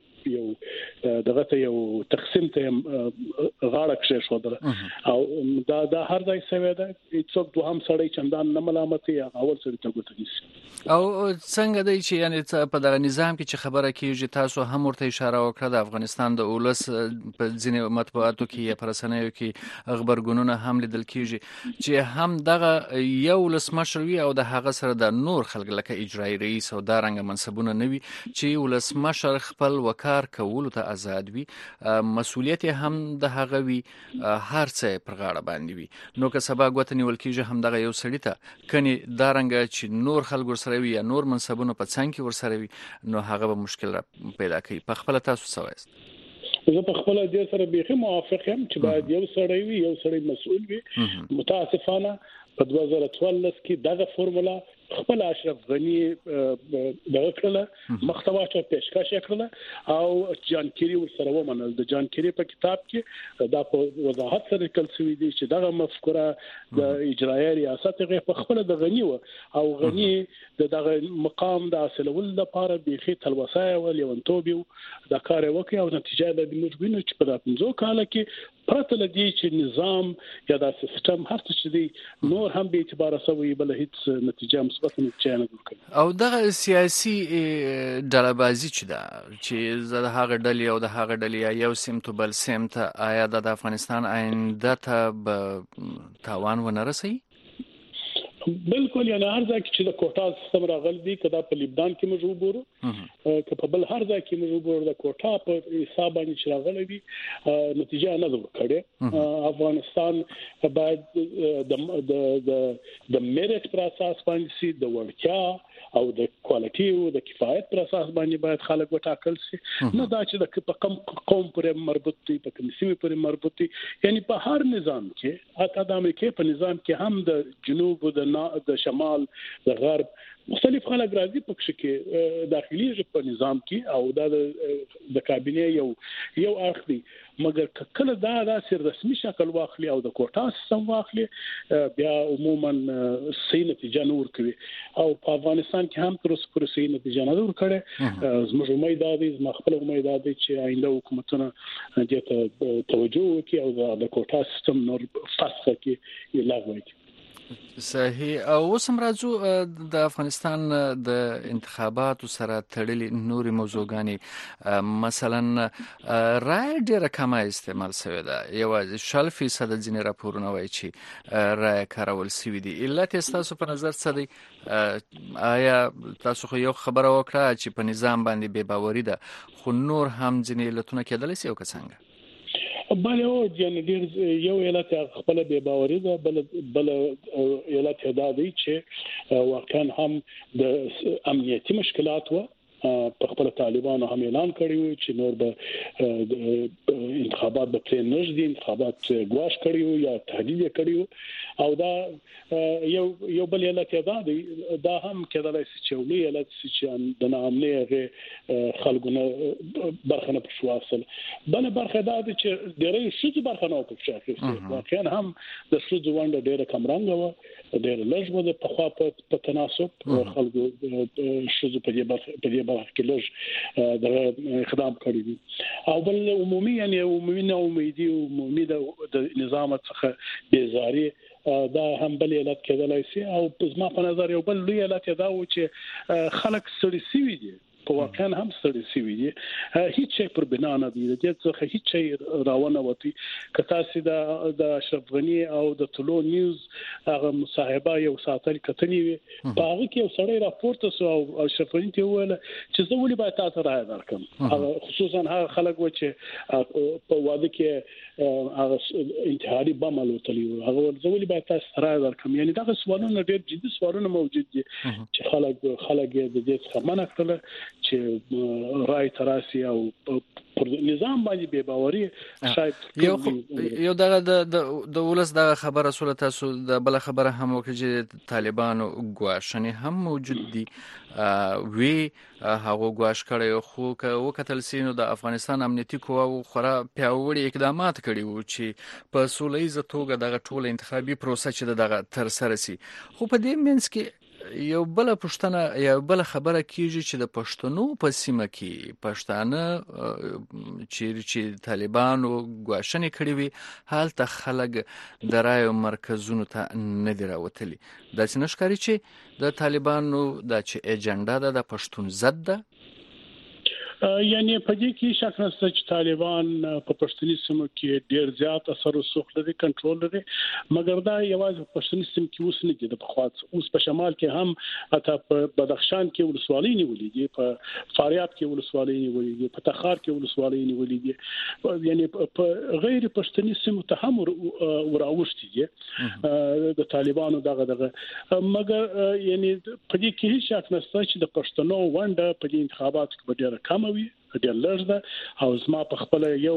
دغه دغه ته یو تقسیم ته غاړه کښې شو او دا هر ځای سوي ده، هیڅوک دوهم سړی چندان نه ملامتي اول سړی ته ګوته نیسي. او څنګه دی چې یعنی په دغه نظام کې چې خبره کیږي تاسو هم ورته اشاره وکړه د افغانستان د اولس په ځینې مطبوعاتو کې یا پرسنیو کې خبرګونونه هم لیدل کیږي چې هم دغه یو ولسمشر وي او د هغه سره د نور خلک لکه اجرایی رئیس او دا رنګ منصبونه نه وي چې ولسمشر خپل وکار کولو ته آزاد وي، مسؤلیت هم د هغه وي، هر څه پر غاړه باندې وي. نو که سبا غوته نیول کیږي هم دغه یو سړی ته کني دا رنګ چې نور خلک ورسره وي یا نور منصبونه په څنګ کې ورسره وي نو هغه به مشکل پیدا کوي. په خپل تاسو سوایست؟ زه په خپل دې سره به موافق یم چې باید یو سړی وي، یو سړی مسؤل وي. متاسفانه په 2014 کې دغه فرمولا خپل اشرف غنی دغه کړله محتوا چې پیشکش کړله او جان کیری ورسره ومنل. د جان کیری په کتاب کې دا په وضاحت سره لیکل شوی دی چې دغه مفکوره د اجرایي ریاست په خپل د غنی او غنی دغه مقام د حاصلول لپاره به تلوسه او لیونتوب د کار وکي او نتیجه د موږ وینو چې په 15 کال کې پرته لدی چې نظام یا د سیستم هر څه دی نور هم به اعتبار سوی بل هیڅ نتیجه مثبت نه ورکړي. او دغه سیاسي ډلبازي چې دا چې زه هغه ډلې او د هغه ډلې یو سمت بل سمت آیا د افغانستان آینده ته به تاوان ونه رسي؟ بالکل، یعنی هر ځای کې چې د کوټا سیستم راغلی دی کدا په لبنان کې موږ وګورو که په بل هر ځای کې موږ وګورو د کوټا په حساب باندې چې راغلی دی نتیجه نه ورکړي. افغانستان باید د میریټ پر اساس باندې سي، د وړتیا او د کوالټي او د کفایت پر اساس باندې باید خلک وټاکل شي، نه دا چې د کم قوم پورې مربوط دي، په کوم سیمه پورې مربوط دي. یعنی په هر نظام کې حتی د امریکا په نظام کې هم د جنوب او د شمال د غرب مختلف خلک راځي په کې داخلي په نظام کې او د کابینه یو اخ دی مګر کله دا سر رسمي شکل واخلي او د کوټا سیستم واخلي بیا عموما صحیح نتیجه نور کوي او په افغانستان کې هم تر اوسه پورې صحیح نتیجه نه ورکړي. زموږ امید دی زما خپل امید دی چې آینده حکومتونه دې ته توجه وکړي او د کوټا سیستم نور فسخ کړي لغوه کړي. صحیح. او اوس هم راځو د افغانستان د انتخاباتو سره تړلې نورې موضوعګانې مثلا رای ډېره کمه استعمال شوې ده، یوازې 0% ځینې راپورونه وایي چې رای کارول شوې دي. علت یې ستاسو په نظر څه دی؟ آیا تاسو خو یو خبره وکړه چې په نظام باندې بې باوري ده، خو نور هم ځینې علتونه کېدلی شي او که څنګه؟ بله او یعنی ډیر یو علت خپل به باوري ده، بل علت دا دی چې واقعا هم د امنیتي مشکلات و په خپل طالبانو هم اعلان کړی و چې نور به انتخابات به پرې نږدې انتخابات ګواښ کړی یا تهدید کړی او دا یو بل علت دا دی، دا هم کېدای شي چې ولې علت چې د ناامنۍ خلکونه برخه نه پښواصل. بل برخه دا دی چې ډېرې شې برخه نه پښواصل واقعا هم د شې ځوانده ډېره کم رنګ و ډېر لږ و په خوا په تناسب خلکو شې په دې کې لږ د اقدام کړی دي او بل عمومي یعنی عمومي امیدي عمومي د نظام څخه بیزاري دا هم بل علت کېدلای شي. او زما په نظر یو بل لوی علت دا و چې خلک ستړي شوي دي، په واقعا هم ستړي شوي دي، هیڅ شی پر بنا نه دی، د څه هیڅ شی راونه وتی. که تاسو د اشرف غنی او د طلوع نیوز هغه مصاحبه یو ساتل کتنی وي په هغه کې یو سړی راپورته سو او اشرف غنی ته ویل چې زه ولې باید تاسو راځم درکم، خصوصا هغه خلک و چې په واده کې هغه انتحاري بم الوتلی و، هغه زه ولې باید تاسو راځم درکم. یعنی دا سوالونه ډېر جدي سوالونه موجود دي چې خلک د دې څخه منع کړل چې رای تراسي او پر نظام باندې بے باوري شاید یو دغه د ولس دغه خبره سره تاسو د بل خبره هم وکړي چې طالبانو ګواښنې هم موجود دي وی هغه ګواښ کړي، خو که وکتل سینو د افغانستان امنیتي قواو خورا پیاوړي اقدامات کړي وو چې په سولهییزه توګه دغه ټول انتخابي پروسه چې دغه تر سره سي. خو په دې منځ کې یو بل پښتنه یا بل خبره کیږي چې د پښتنو په سیمه کې پښتانه چې طالبانو ګواښنې کړې وي هلته خلک د رایو مرکزونو ته نه دي راوتلي. داسې نه ښکاري چې د طالبانو دا چې ایجنډا ده د پښتون ضد ده؟ یعنی په دې کې شک نشته چې طالبان په پښتني سیمو کې ډېر زیات اثر رسوخ لري، کنټرول لري، مګر دا یوازې په پښتني سیمو کې اوس نه دي، د پخوات اوس په شمال کې هم حتی په بدخشان کې ولسوالۍ نیولې دي، په فاریاب کې ولسوالۍ نیولې دي، په تخار کې ولسوالۍ نیولې دي، یعنی په غیر پښتني سیمو ته هم وراوښتي دي د طالبانو دغه مګر یعنی په دې کې هیڅ شک نشته چې د پښتنو ونده په دې انتخاباتو کې ډېر کم وي، ډېر لږ ده. او زما په خپل یو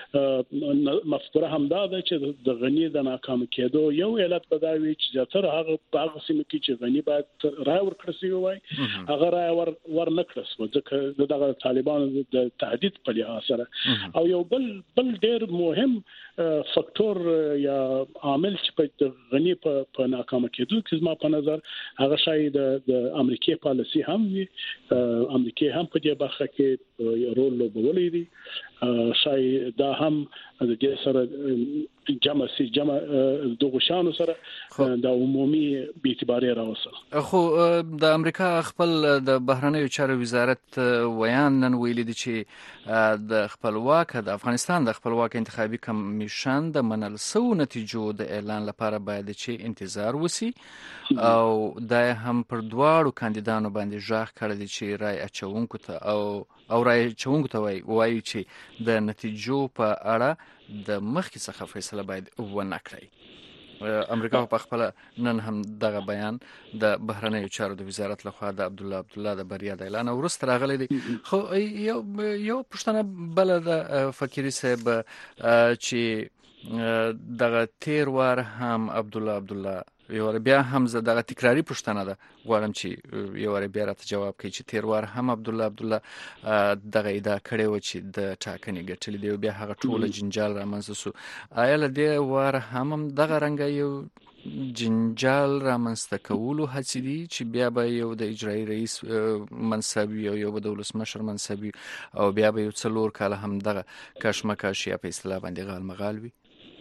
مفکوره هم دا ده چې د غنی د ناکام کېدو یو علت به دا وي چې زیاتره هغه په هغه سیمه کې چې غنی باید رای ورکړي شي وای هغه رای ور نه کړس ځکه دغه طالبانو د تهدید په لحاظ سره. او یو بل ډېر مهم فاکتور یا عامل چې په غنی په ناکام کېدو کې زما په نظر هغه شاید د امریکای پالیسي هم وي، امریکای هم په دې برخه کې رول لوبولی دی، شاید دا هم د دې سره جمع دغه شانو سره د عمومي بی‌اعتباري راوصل. خو د امریکا خپل د بهرنیو چارو وزارت ویان نن ویلي دي چې د خپلواک د افغانستان د خپلواک انتخابي کمیشن د منل سو نتیجو د اعلان لپاره باید چې انتظار وسی او د هم پر دواړو کاندیدانو باندې ژغ کړی دي چې رای اچونکو ته او رای اچونکو ته وایي چې د نتیجو په اړه د مخکې څخه فیصله باید ونه کړي. امریکا په خپل نن هم دغه بیان د بهرنیو چارو د وزارت لخوا د عبدالله د بریا د اعلان وروسته راغلی دی. خو یو پښتنه بل د فقيري صاحب چې دغه تیر وار هم عبدالله یو بیا هم زه دغه تکراری پوښتنه ده غواړم چې یو بیا راته جواب کړي چې تیر وار هم عبدالله دغه ادعا کړې و چې د ټاکنې ګټلې دی بیا هغه ټوله جنجال رامنځته سو آیا له دې وار هم دغه رنګ یو جنجال رامنځته کولو هڅې دي چې بیا به یو د اجرایي رئیس منصب او یو د ولسمشر منصب او بیا به یو 4 کال هم دغه کشمکش یا په اصطلاح باندې غالمغال وي؟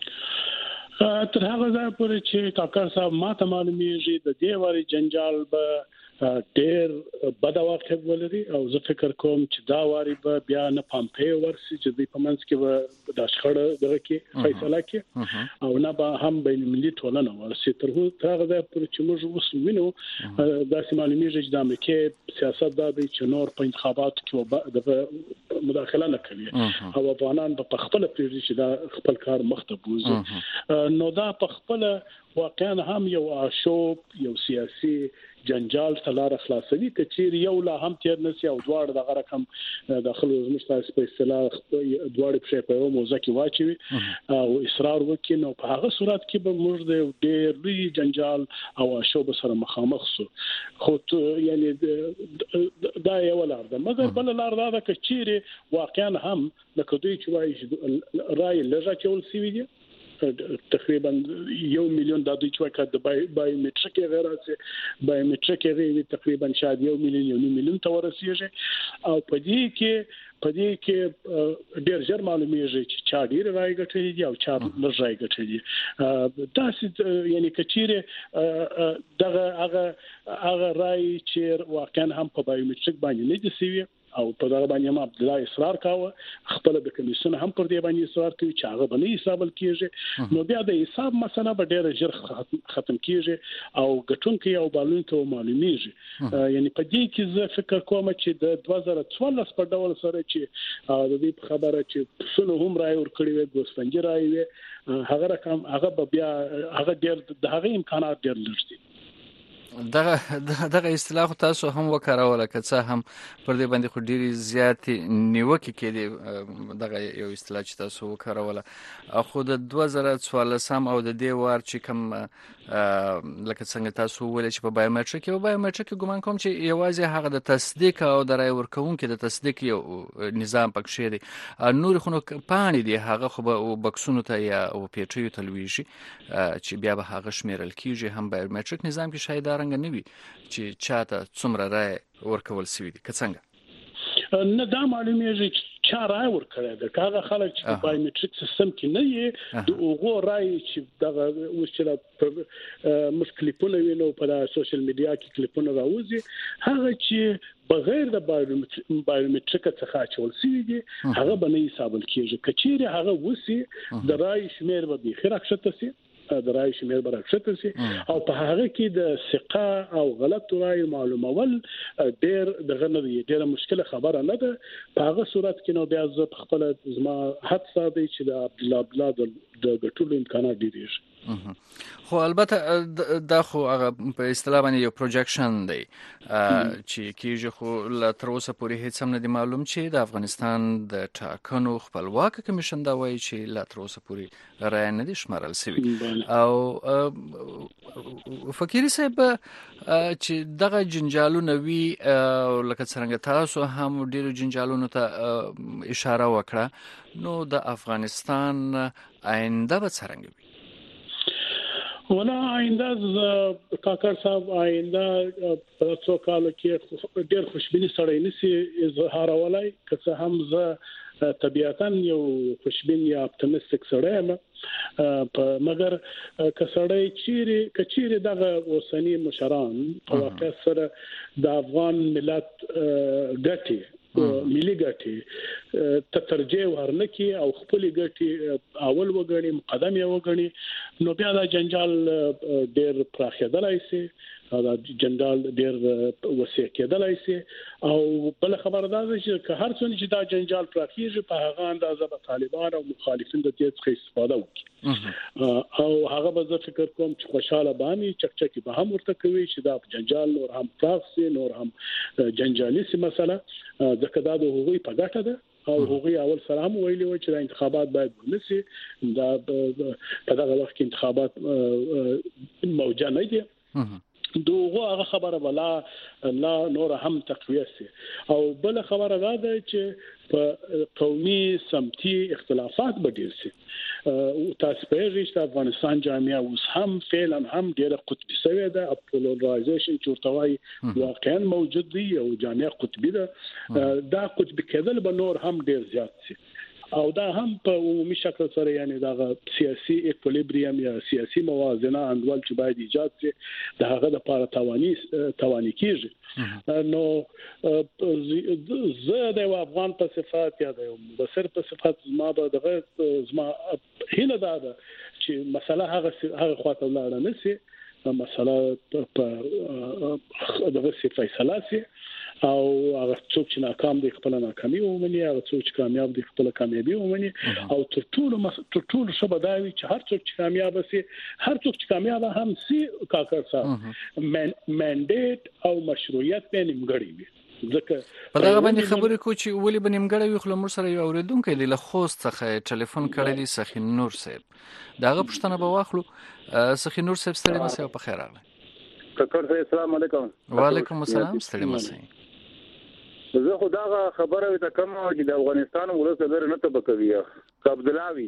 تر هغه ځای پورې چې کاکړ صاحب ماته معلومیږي د دې واري جنجال به ډېر بد واقع ولري او زه فکر کوم چې دا واري به بیا نه پامپې ورسي چې د پمنځ کې به د شخړه دغه کې فیصله کې او نه به هم بین المللي ټولنه ورسي تر هغه ځای پورې چې موږ اوس وینو داسې معلومیږي چې د امریکا سیاست دا دی چې نور په انتخاباتو کې د مداخله نه کوي او افغانان په خپل پیژي چې دا خپل کار مخته بوزي نو دا په خپل واقعا هم یو آشوب یو سیاسي جنجال تلار خلاصوي کچیر یو لا هم تیر نسی او دوړ د رقم داخل وزمشتاس په اصطلاح دوړ په په موزه کې واچوي او اصرار وکړي نو په هغه صورت کې به موږ د ډېر لوی جنجال او آشوب سره مخامخ سو خو یعنی دا یو لار ده مګر بل لار دا کچیر واقعا هم لکه دوی چې وایي رای لږه چول سی وي تقریبا 1 میلیون د دوی چې د بایومټریک غیرات بایومټریک غیر تقریبا شاید 1 میلیون ته ورسیږي او په دې کې ډېر ژر معلومیږي چې چا ډېر رای ګټلې دي او چا لږ رای ګټلې دي تاسو یعنی کچیره دغه هغه رای چې واقعا هم په بایومټریک باندې نه دي سوي او په دغه باندې هم عبدالله اصرار کاوه خپل د کمیسیون هم پر دې باندې اصرار کوي چې هغه باندې حساب کیږي نو بیا د حساب مسله به ډېر ژر ختم کیږي او ګټونکو او بالونکو معلومیږي یعنی په دې کې زه فکر کوم چې د 2014 په ډول سره چې د دې خبره چې څنګه هم راي ور کړی وي ګوسفنجي راي وي هغه رقم هغه بیا هغه ډېر د هغه امکانات ډېر لږ دي دغه اصطلاح تاسو هم وکاروله که څه هم پر دې باندې خو ډېری زیاتې نیوکې کېدې دغه یو اصطلاح چې تاسو وکاروله خو د 2014 او د دې وار چې کوم لکه څنګه تاسو ویل چې په بایومټریک ګومان کوم چې یوازې هغه د تصدیق او د رای ورکوونکو د تصدیق یو نظام پکې دی نور خو پانی دی هغه خو بکسونو ته یا او پیټیو ته لويږي چې بیا به هغه شمیرل کیږي هم بایومټریک نظام کې شاید رنګ نه وي چې چاته څومره رای ورکول سوي دي که څنګه نه دا معلومیږي چې رای ورکړي د هغه خلک چې په بایومټریک سیستم کې نه یې د اوغو رای چې دغه وشره مشکلونه وینو په سوشل میډیا کې کلیپونه راوځي هغه چې بغیر د بایومټریک څخه چول سوي دي هغه باندې حساب کیږي کچېره هغه وسی د رای شمیر به بخیر اکشته سي د رای شمیر برابر شي او په هغه کې د ثقه او غلط رای معلومول ډېر دغه نه دی ډېر مشکله خبره نه ده په هغه صورت کې نو بیا زه خپل زما حد ساده چې د عبدالله د ټولو امکانات دي خو البته دا خو هغه په اصطلاح باندې یو پروجیکشن دی چې کیږي خو لا تر اوسه پورې هیڅ هم نه دی معلوم چې د افغانستان د ټاکنو خپلواک کمیشن دا وایي چې لا تر اوسه پورې رای نه دي شمارل شوی او فقیر صاحب چې دغه جنجالونه وی لکه څنګه تاسو هم ډیرو جنجالونو ته اشاره وکړه نو د افغانستان آینده به څنګه وي ولا آینده کاکړ صاحب آینده په څو کالو کې ډېر خوشبینی سره نسی اظهارولای که څه هم زه طبيعتاً یو خوشبین یا اپټیمستیک سره یم مګر کسړی چیرې دغه اوسنی مشران په واقع سره د افغان ملت ګټي ملي ګټي ترجیح ورنکي او خپل ګټي اول وګڼي مقدم یې وګڼي نو بیا دا جنجال ډېر پراخېدلای شي دا جنجال ډېر وسیع کېدلای شي او بل خبره ده چې هر څونه چې دا جنجال پراخېږي په هغه اندازه به طالبان او مخالفین د دې څخه استفاده وکړي او هغه به زه فکر کوم چې خوشاله باندې چکچکی به هم ورته کوي چې دا جنجال نور هم پراخ شي نور هم جنجالي سي مسله ځکه دا د هغوی په ګټه ده او هغوی اول سره هم ویلي و چې د انتخابات باید ونسي دا په دغه وخت کې انتخابات موجه نه دي دوغه هغه خبره ولا نور هم تقویه سي او بل خبره دا ده چې په قومي سمتي اختلافات بدل سي تاسو په اړه چې افغانستان جامعه اوس هم فعلا هم ډیره قطبي شوې ده پولرایزیشن چورتوي واقعا موجود دی او جامعه قطبي ده دا قطبي کېدل به نور هم ډیر زیات سي او دا هم په عمومي شکل سره یعنی دا سیاسي اکولیبریم یا سیاسي موازنه اندول چې باید ایجاد شي د هغه لپاره توانی کیږي نو زه د افغان په صفات یا د بصر په صفات ما به دغه زما هله دا چې مسله هغه خواته لاړه نسی مسله په دغه فیصله سي او هغه څوک چې ناکام دي خپل ناکامي ومني هغه څوک چې کامیاب دي خپل کامیابی ومني او تر ټولو شبداوي چې هر څوک چې کامیاب سي هر څوک چې کامیاب هم سي کاکر صاحب منډیټ او مشروعیت په نیمګړی وي ځکه په دغه باندې خبرې کو چې ولې به نیمګړی وي خو موږ سره یو اوریدونکو دی له خوست څخه ټلیفون کړی دی سخی نور صاحب داغه پښتنه به واخلو سخی نور صاحب ستړي مسه په خیر راغلی کاکر صاحب السلام علیکم وعلیکم السلام ستړي مسه زه خداغه خبره وي ته کوم چې د افغانستان ولس در نه تبکوي عبداللاوي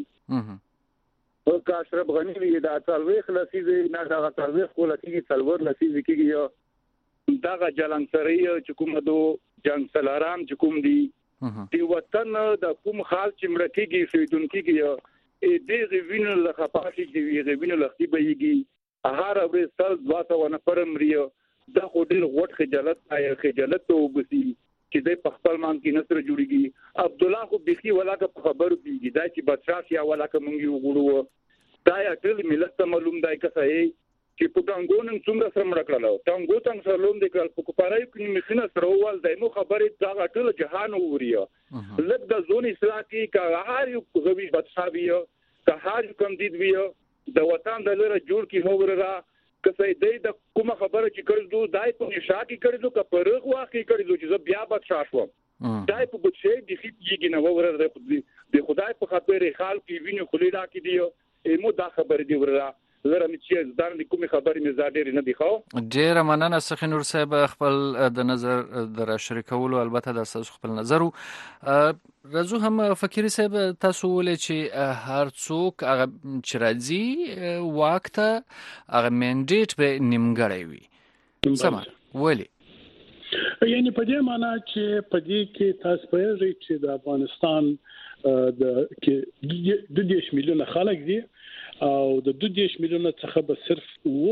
او کا اشرف غنی وی دا څلويخ لسیزه نه دا څلويخ کولتي څلور لسیزه کېږي دا جلنسري چې کوم دو جنگ سلارام چې کوم دی وطن د کوم خال چې مړکیږي فیدونکیږي دې غوینه له خپاشي چې غوینه لختي بهيږي هر ورځ سل 200 نفر مریو دا خو ډیر غوټ خجالت او بسی چې د خپل مان کې نصر جوړیږي عبد الله خو بيخي ولاکه خبر دیږي دا چې بادشاہ یا ولاکه مونږ یو غړو دا ټول ملت معلوم دی که صحیح چې په ټنګو نن څومره سره مړکړلو ټنګو څنګه سره لوم دی کړل په کوپارای کې مخینه سره وال دایمو خبرې دا ټول جهان وریو لږ د زون اصلاح کې که هر یو غوي بادشاہ ویو که هر کوم دید ویو د وطن د لره جوړ کی هوګرا که سې د کومه خبره چې کړو دای په نشا کې کړو که پرغ واقع کړو چې بیا بادشاہ شوم دای په بچي د خېږي نه وره د خدای په خاطر خال کې ویني خلیدا کې دی مو دا خبره دی وره زره چې ځان د کومه خبرې مزاډر نه دی خو ډیر مننه سخی نور صاحب خپل د نظر در شریکولو البته د اساس خپل نظر رازو هم فکری صاحب تاسو ولې چې هر څوک هغه چې راځي وخت هغه منډیټ به نیمګړی وي سم ولې یعنی په دې معنی چې په دې کې تاسو په اړه چې د افغانستان د کې 2 میلیونه خلک دي او د 2 میلیونه څخه به صرف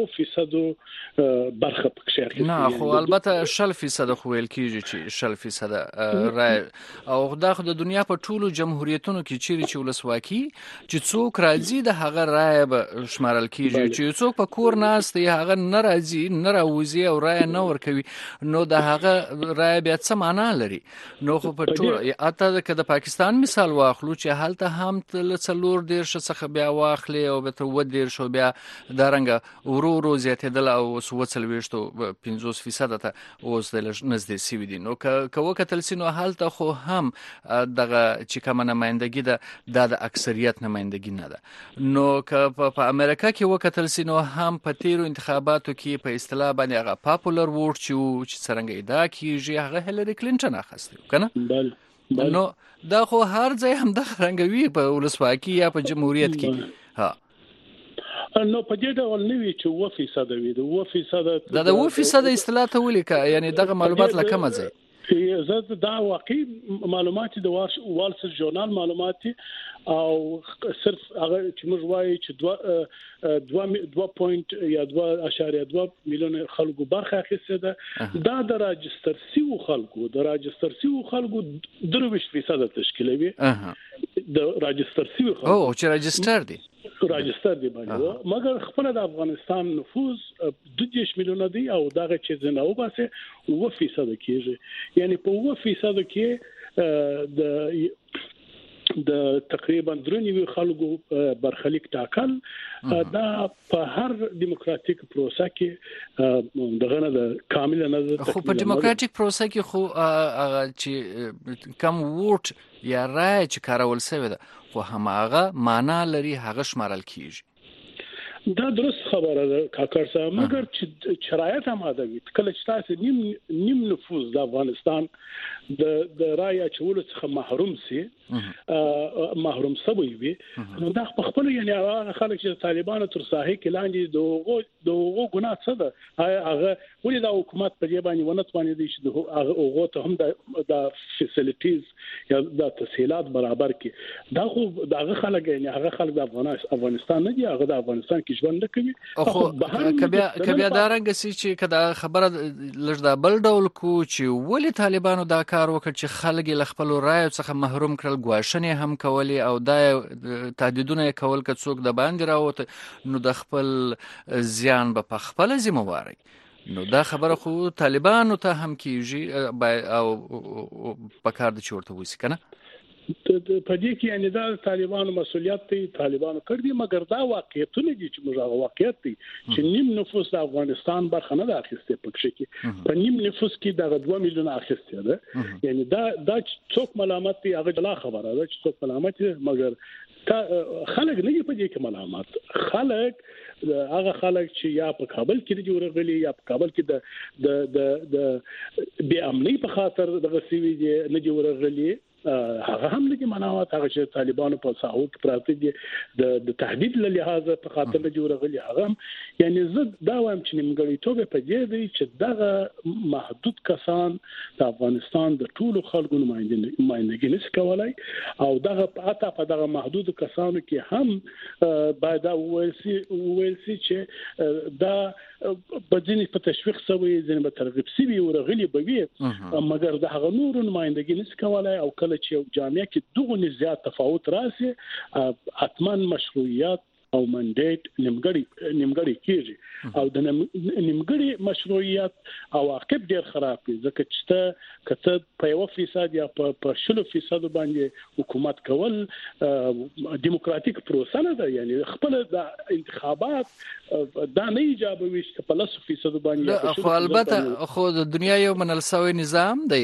9% برخه پکې اخلي نه خو البته 0% خو ویل کیږي چې 0% رای او دا خو د دنیا په ټولو جمهوریتونو کې چې ولسواکي چې څوک راځي د هغه رای به شمارل کیږي چې څوک په کور ناست دی هغه ناراضي نه راوځي او رای نه ورکوي نو د هغه رای بیا څه معنا لري نو خو په ټول اته د پاکستان مثال واخلو چې حالت هم تل څلور ډیر څخه بیا واخلي او به تر ودیر شو بیا دا رنګ ورو زیاتېدل او 50% ته اوس د نږدې سوي دي نو که وکتل سينو حالت خو هم دغه چې کومه نمائندګي ده د اکثریت نمائندګي نه ده نو که په امریکا کې وکتل سينو هم په تیرو انتخاباتو کې په اصطلاح باندې هغه پاپولر ووټ چې څنګه ادعا کیږي هغه هیلری کلینټن اخیسته کنه بل نو دا خو هر ځای هم د رنګوي په ولسواکي یا په جمهوریت کې ها نو په دې ډول نه وی چې 9% وي د 9% دا د 9% اصطلاح ته ولیکه یعنی دغه معلومات لکه مزه زه دا واقعي معلومات د وال ستریت ژورنال معلومات او صرف هغه چې موږ وایي چې 2.2 میلیون خلکو برخه اخیسته ده دا د راجستر سیو خلکو 23% تشکیلوي د راجستر سیو خلکو او چې راجستر دي باندې مګر خپل د افغانستان نفوذ 2 میلیون دی او دغه چې زنه وباسه 9% کېږي یعنی په 9% کې د د تقریبا 93 خلکو برخلیک ټاکل دا په هر دیموکراتیک پروسه کې دغه د کامل نظر خو په دیموکراتیک پروسه کې خو هغه چې کم ووټ یا رای چې کارول شوی ده خو هماغه معنا لري هغه شمارل کیږي دا درست خبره ده کاکر صاحب مګر چې شرایط هم ادوي کله چې تاسو نیم نفوذ د افغانستان د رای اچولو څخه محروم سوي وي نو دا په خپل یعنی هغه خلک چې طالبانو تر ساحې کې لاندې د ګناه څه ده هغه ولې د حکومت په دی باندې ونه توانې دي چې هغه ته هم د فیسیلیټیز یا د تسهیلات برابر کړي دا خو دغه خلک یعنی هغه خلک د افغانستان نه دي هغه د افغانستان کې ژوند نه کوي خو کبیا دا رنګ سي چې کدا خبره لږ د بل ډول کو چې ولې طالبانو دا کار وکړ چې خلک له خپل رای څخه محروم کړل غواښنې هم کولې او دا تهدیدونه کول که څوک د باندې راوته نو د خپل زیان په خپل ذمہواری نو دا خبره خو طالبانو ته هم کیږي او په کار د چورته وسی کنه په دې کې یعنی دا طالبانو مسولیت دی طالبانو کړی مګر دا واقعیتونه دي چې موږ واقعیت دي چې نیم نفوس د افغانستان برخه نه اخیسته پکې کې په نیم نفوس کې د 2 میلیون اخیسته ده یعنی دا څوک ملامت دی هغه لا خبره ده چې څوک ملامت دی مګر خلک نه په دې کې ملامت خلک هغه خلک چې یا په کابل کې دي ورغلي یا په کابل کې د بی امنی په خاطر دغه سیوی دي نه دي ورغلي هغه هم لګي مناوات هغه چې طالبانو په ساحو کې پراته دي د تهدید له لحاظه په خاطر نه جوړغلي هغه یعنی زه دا وایم چې نیمګړی توګه په دې دی چې دغه محدود کسان د افغانستان د ټولو خلکو نمائندګي نشي کولای او دغه په دغه محدود کسانو کې هم باید وویل سي چې دا په ځینې په تشویق سوی ځینې په ترغیب سوي ورغلي بوي مګر د هغه نور نمائندګي نشي کولای او کله چې جامعه کې دغه زیات تفاوت راسي اتمن مشروعیت او منډیټ نیمګړی کیږي او د نیمګړی مشروعیت او عاقب ډیر خراب دي ځکه چې کته په 1% یا په 0% باندې حکومت کول دیموکراتیک پروسه نه ده یعنی خپل د انتخابات دا نه ایجابوي چې په 10% باندې خو البته خو د دنیا یو منل شوی نظام دی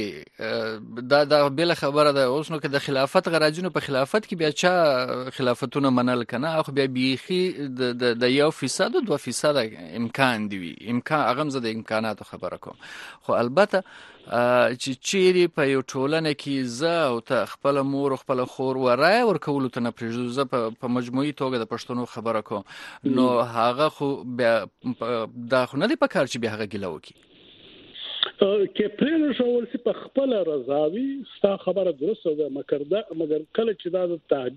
دا بل خبره ده اوس نو که د خلافت غراجونو په خلافت کې بیا چا خلافتونه منل کنه خو بیا بیخي د 1% او 2% امکان دی امکان هغه زده امکاناتو خبره کوم خو البته چې چیرې په یو ټولنه کې زه او ته خپل مور خپل خور ورای ورکول ته نه پرېږدو زه په مجموعي توګه د پښتنو خبره کوم نو هغه خو دا خو نه دی په کار چې به هغه ګیله وکړي کې پرېږدو شول چې په خپل رضاوي ستا خبره درسته ده مګر کله چې دا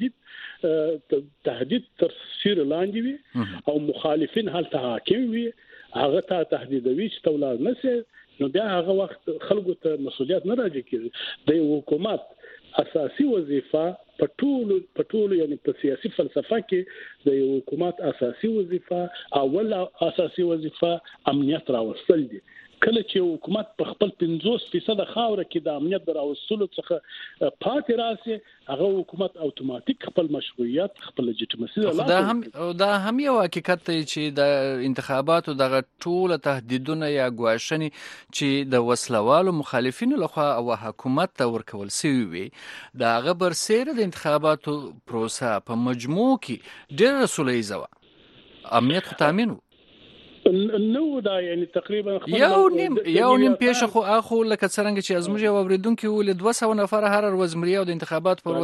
د تهدید تر سیر لاندې وي او مخالفین هلته حاکم وي هغه ته تهدیدوي چې تولاد نشي نو بیا هغه وخت خلکو ته مسولیت نه راځي کېږي د حکومت اساسي وظیفه په ټولو یعنی په سیاسي فلسفه کې د حکومت اساسي وظیفه اول اساسي وظیفه امنیت راوستل دي کله چې حکومت په خپل 50% خاوره کې د امنیت راوستلو څخه پاتې راسي هغه حکومت اتوماتیک خپل مشروعیت خپل لجټیمسي دا هم یو حقیقت دی چې د انتخاباتو دغه ټول تهدیدونه یا غواښنې چې د وسلوالو مخالفینو لخوا او حکومت ته ورکول شوی وي دا هغه برسېره د انتخاباتو پروسه په مجموع کې ډېر رسولایزه امنیت خو تامین نو دا یعنی تقریبا یو نیم پیښه خو اخو لکه څنګه چې ازموږ یو اوریدونکو ول 200 نفر هر ورځ مړي او د انتخابات پر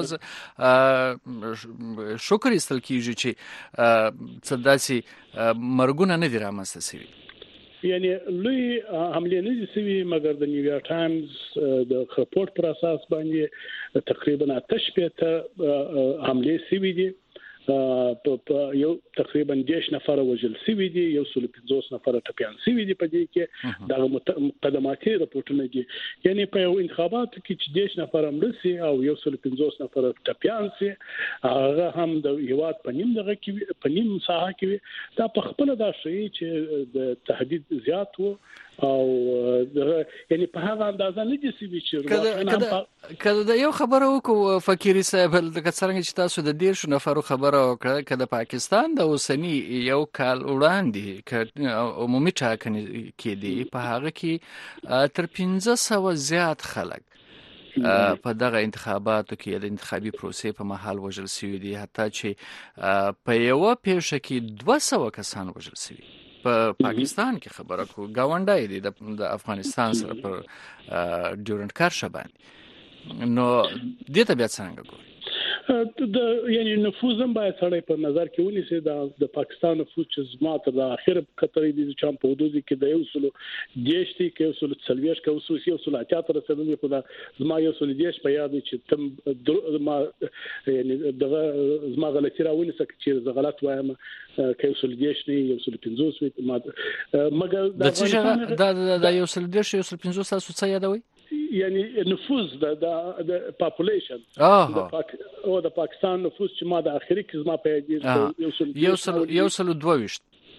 ورځ شکر استل کیږي چې صداسي مرګونه نه دي رامنځته شوي یعنی لوی حمله نه دي شوي مګر د نیویارک ټایمز د خبرټ پر اساس باندې تقریبا 8 حمله شوي دي په یو تقریبا 10 نفر وژل شوي دي، 150 نفر ټپيان شوي دي په دې کې د مقدماتي راپورټونه دي. یعنی په یو انتخاباتو کې چې 10 نفر امرسي او 150 نفر ټپيان سي، هغه هم د یوات په نیم دغه کې په نیم ساحه کې دا په خپل دا شی چې د تهدید زیات وو او یعنی په هغه اندازه نه دي چې کله د یو خبره وکړو فقيري صاحب د څنګه چې تاسو د 10 نفرو خبره وکړه کله پاکستان د اوسنی یو کال وړاندې عمومي ټاکنې کېدې په هغه کې تر 1500 زیات خلک په دغه انتخاباتو کې د انتخابي پروسې په محل وژل شوي دي، حتی چې په یو پیښه کې 200 کسان وژل شوي. په پاکستان کې خبره کو گاونډای دي د افغانستان سره پر ډیورنټ کرښه باندې، نو دې ته بیا څنګه ګوري؟ یعنی نفوذ هم باید سره په نظر کې ونیسي. د پاکستان نفوذ چې زما تر د اخر کترې دي چې په حدود کې د 110 کې 140 کې 180 رسیدلي، خو دا زما 110 په یاد چې تم ما یعنی دغه زما غلطي راونی سکه چې زه غلط وایم کې 110 نه 150 ما مګر دا 110 تاسو څه یادوي؟ یعنی نفوذ د پاپولیشن د پاکستان نفوذ چې ما د اخري کې زما په یو سل 22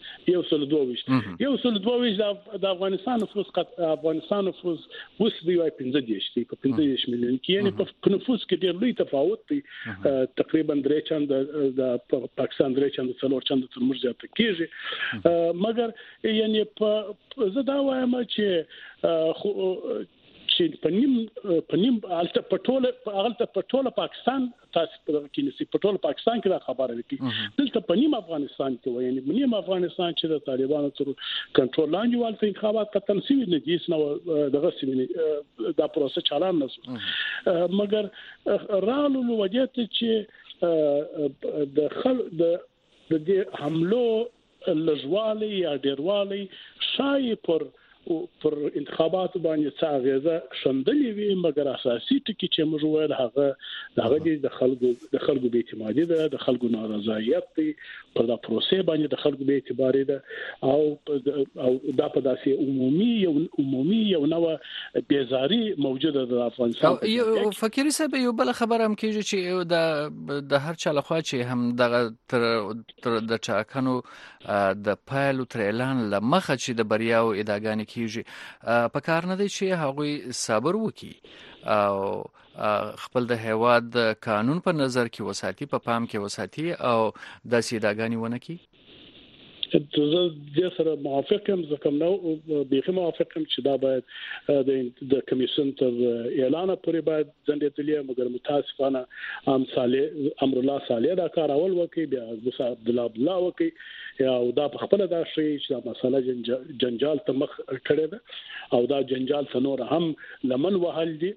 د افغانستان نفوذ اوس دی 15 په 15 میلیون کې، یعنی په نفوذ کې ډېر لوی تفاوت دی، تقریبا 3 چند د پاکستان 3 چند 4 چند تر موږ زیات کېږي. مګر یعنی په زه دا وایم چې په نیم الته پټوله پاکستان تاسو په کې نسی پټوله پاکستان کې دا خبره وکړي، دلته په نیم افغانستان کې وایي یعنی نیم افغانستان چې د طالبانو تر کنټرول لاندې والته انتخابات ته تنظیم نه دي، نو دغه سیمه دا پروسه چالان نه مګر رالو وجهته چې د دې حملو لږوالی یا ډیروالی شای پر انتخابات باندې څه اغیزه شندلې وي، مګر اساسي ټکی چې موږ ویل هغه د خلکو بې اعتمادي ده، د خلکو نارضایت دی پر دا پروسې باندې، د خلکو بې اعتباري ده او دا په داسې عمومي یو نوع بیزاری موجوده ده د افغانستان. فقيري صاحب یو بل خبر هم کېږي چې د هر چا لخوا چې هم دغه تر د ټاکنو د پایلو تر اعلان لمخه چې د بریاو ادعاګانې کیږي په کار نه دی چې هغوی صبر وکړي او خپل د هیواد قانون په نظر کې وساتي، په پام کې وساتي او د سیداګانی ونه کی. زه د سره موافقم، ځکه نو به موافقم چې دا باید د کمیشن تر اعلان پورې باید ځندېدلی، مګر متاسفانه امر الله صالح دا کار اول وکي، بیا عبد الله وکي او دا په خپل دا شی چې دا مسله جنجال ته مخ کړی ده او دا جنجال څنور هم لمن وهل دي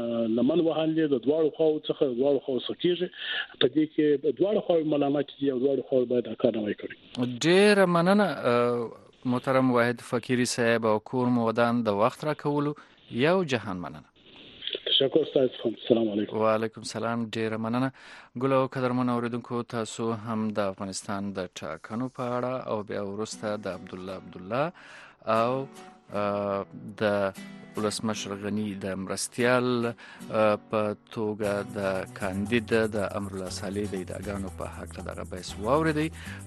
د دواړو خواو څخه دواړو خواو سکیږي، په دې کې دواړو خواو ملامت دي او دواړو خواو باید کار نه وکړي. ډېر مننه محترم واحد فقيري صاحب او کور مودان د وخت را کولو یو جهان مننه. تشکر تاسو. السلام علیکم. وعلیکم السلام. ډیره مننه. ګلو قدرمن اوریدونکو، تاسو هم د افغانستان د ټاکنو په اړه او بیا وروسته د عبدالله او د ولسمشر غنی د مرستیال په توګه د کاندید د امرالله صالح د ادعاګانو په حق دغه بحث واوریدي.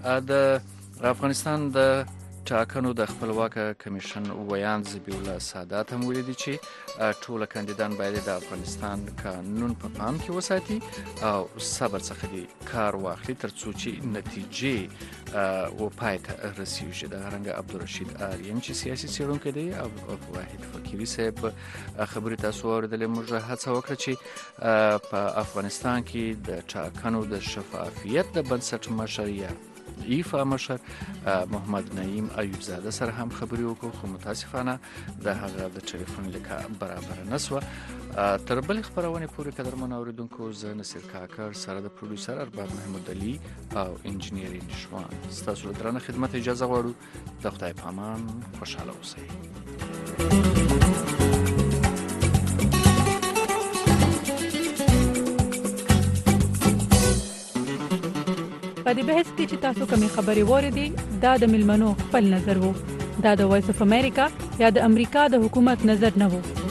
د افغانستان د ټاکنو د خپلواک کمیشن ویان ذبیح الله سادات هم ویلي دي چې ټول کاندیدان باید د افغانستان قانون په پام کې وساتي او صبر څخه دي کار واخلي ترڅو چې نتیجې و پای ته رسیږي. د رنګ عبدالرشید آرین چې سیاسي څېړونکی دی او واحد فقيري صاحب خبرې تاسو اوریدلې، موږ هڅه وکړه چې په افغانستان کې د ټاکنو د شفافیت د بنسټ مشر یا ایفا مشر محمد نعیم ایوب زاده سره هم خبرې وکړو، خو متاسفانه د هغه د ټلیفون لیکه برابر نسوه. تر بل خبرونه پورې قدرمن اوریدونکو، زه نصیر کاکر سره د پروډوسر ارباب محمد علي او انجینیر نشوان ستاسو له درنه خدمت اجازه غواړو. د خدای په امان، خوشاله اوسئ. دې بحث کې چې تاسو کومې خبرې واورېدې دا د ملمنو خپل نظر وو. دا د وایس اف امریکا یا د امریکا د حکومت نظر نه وو.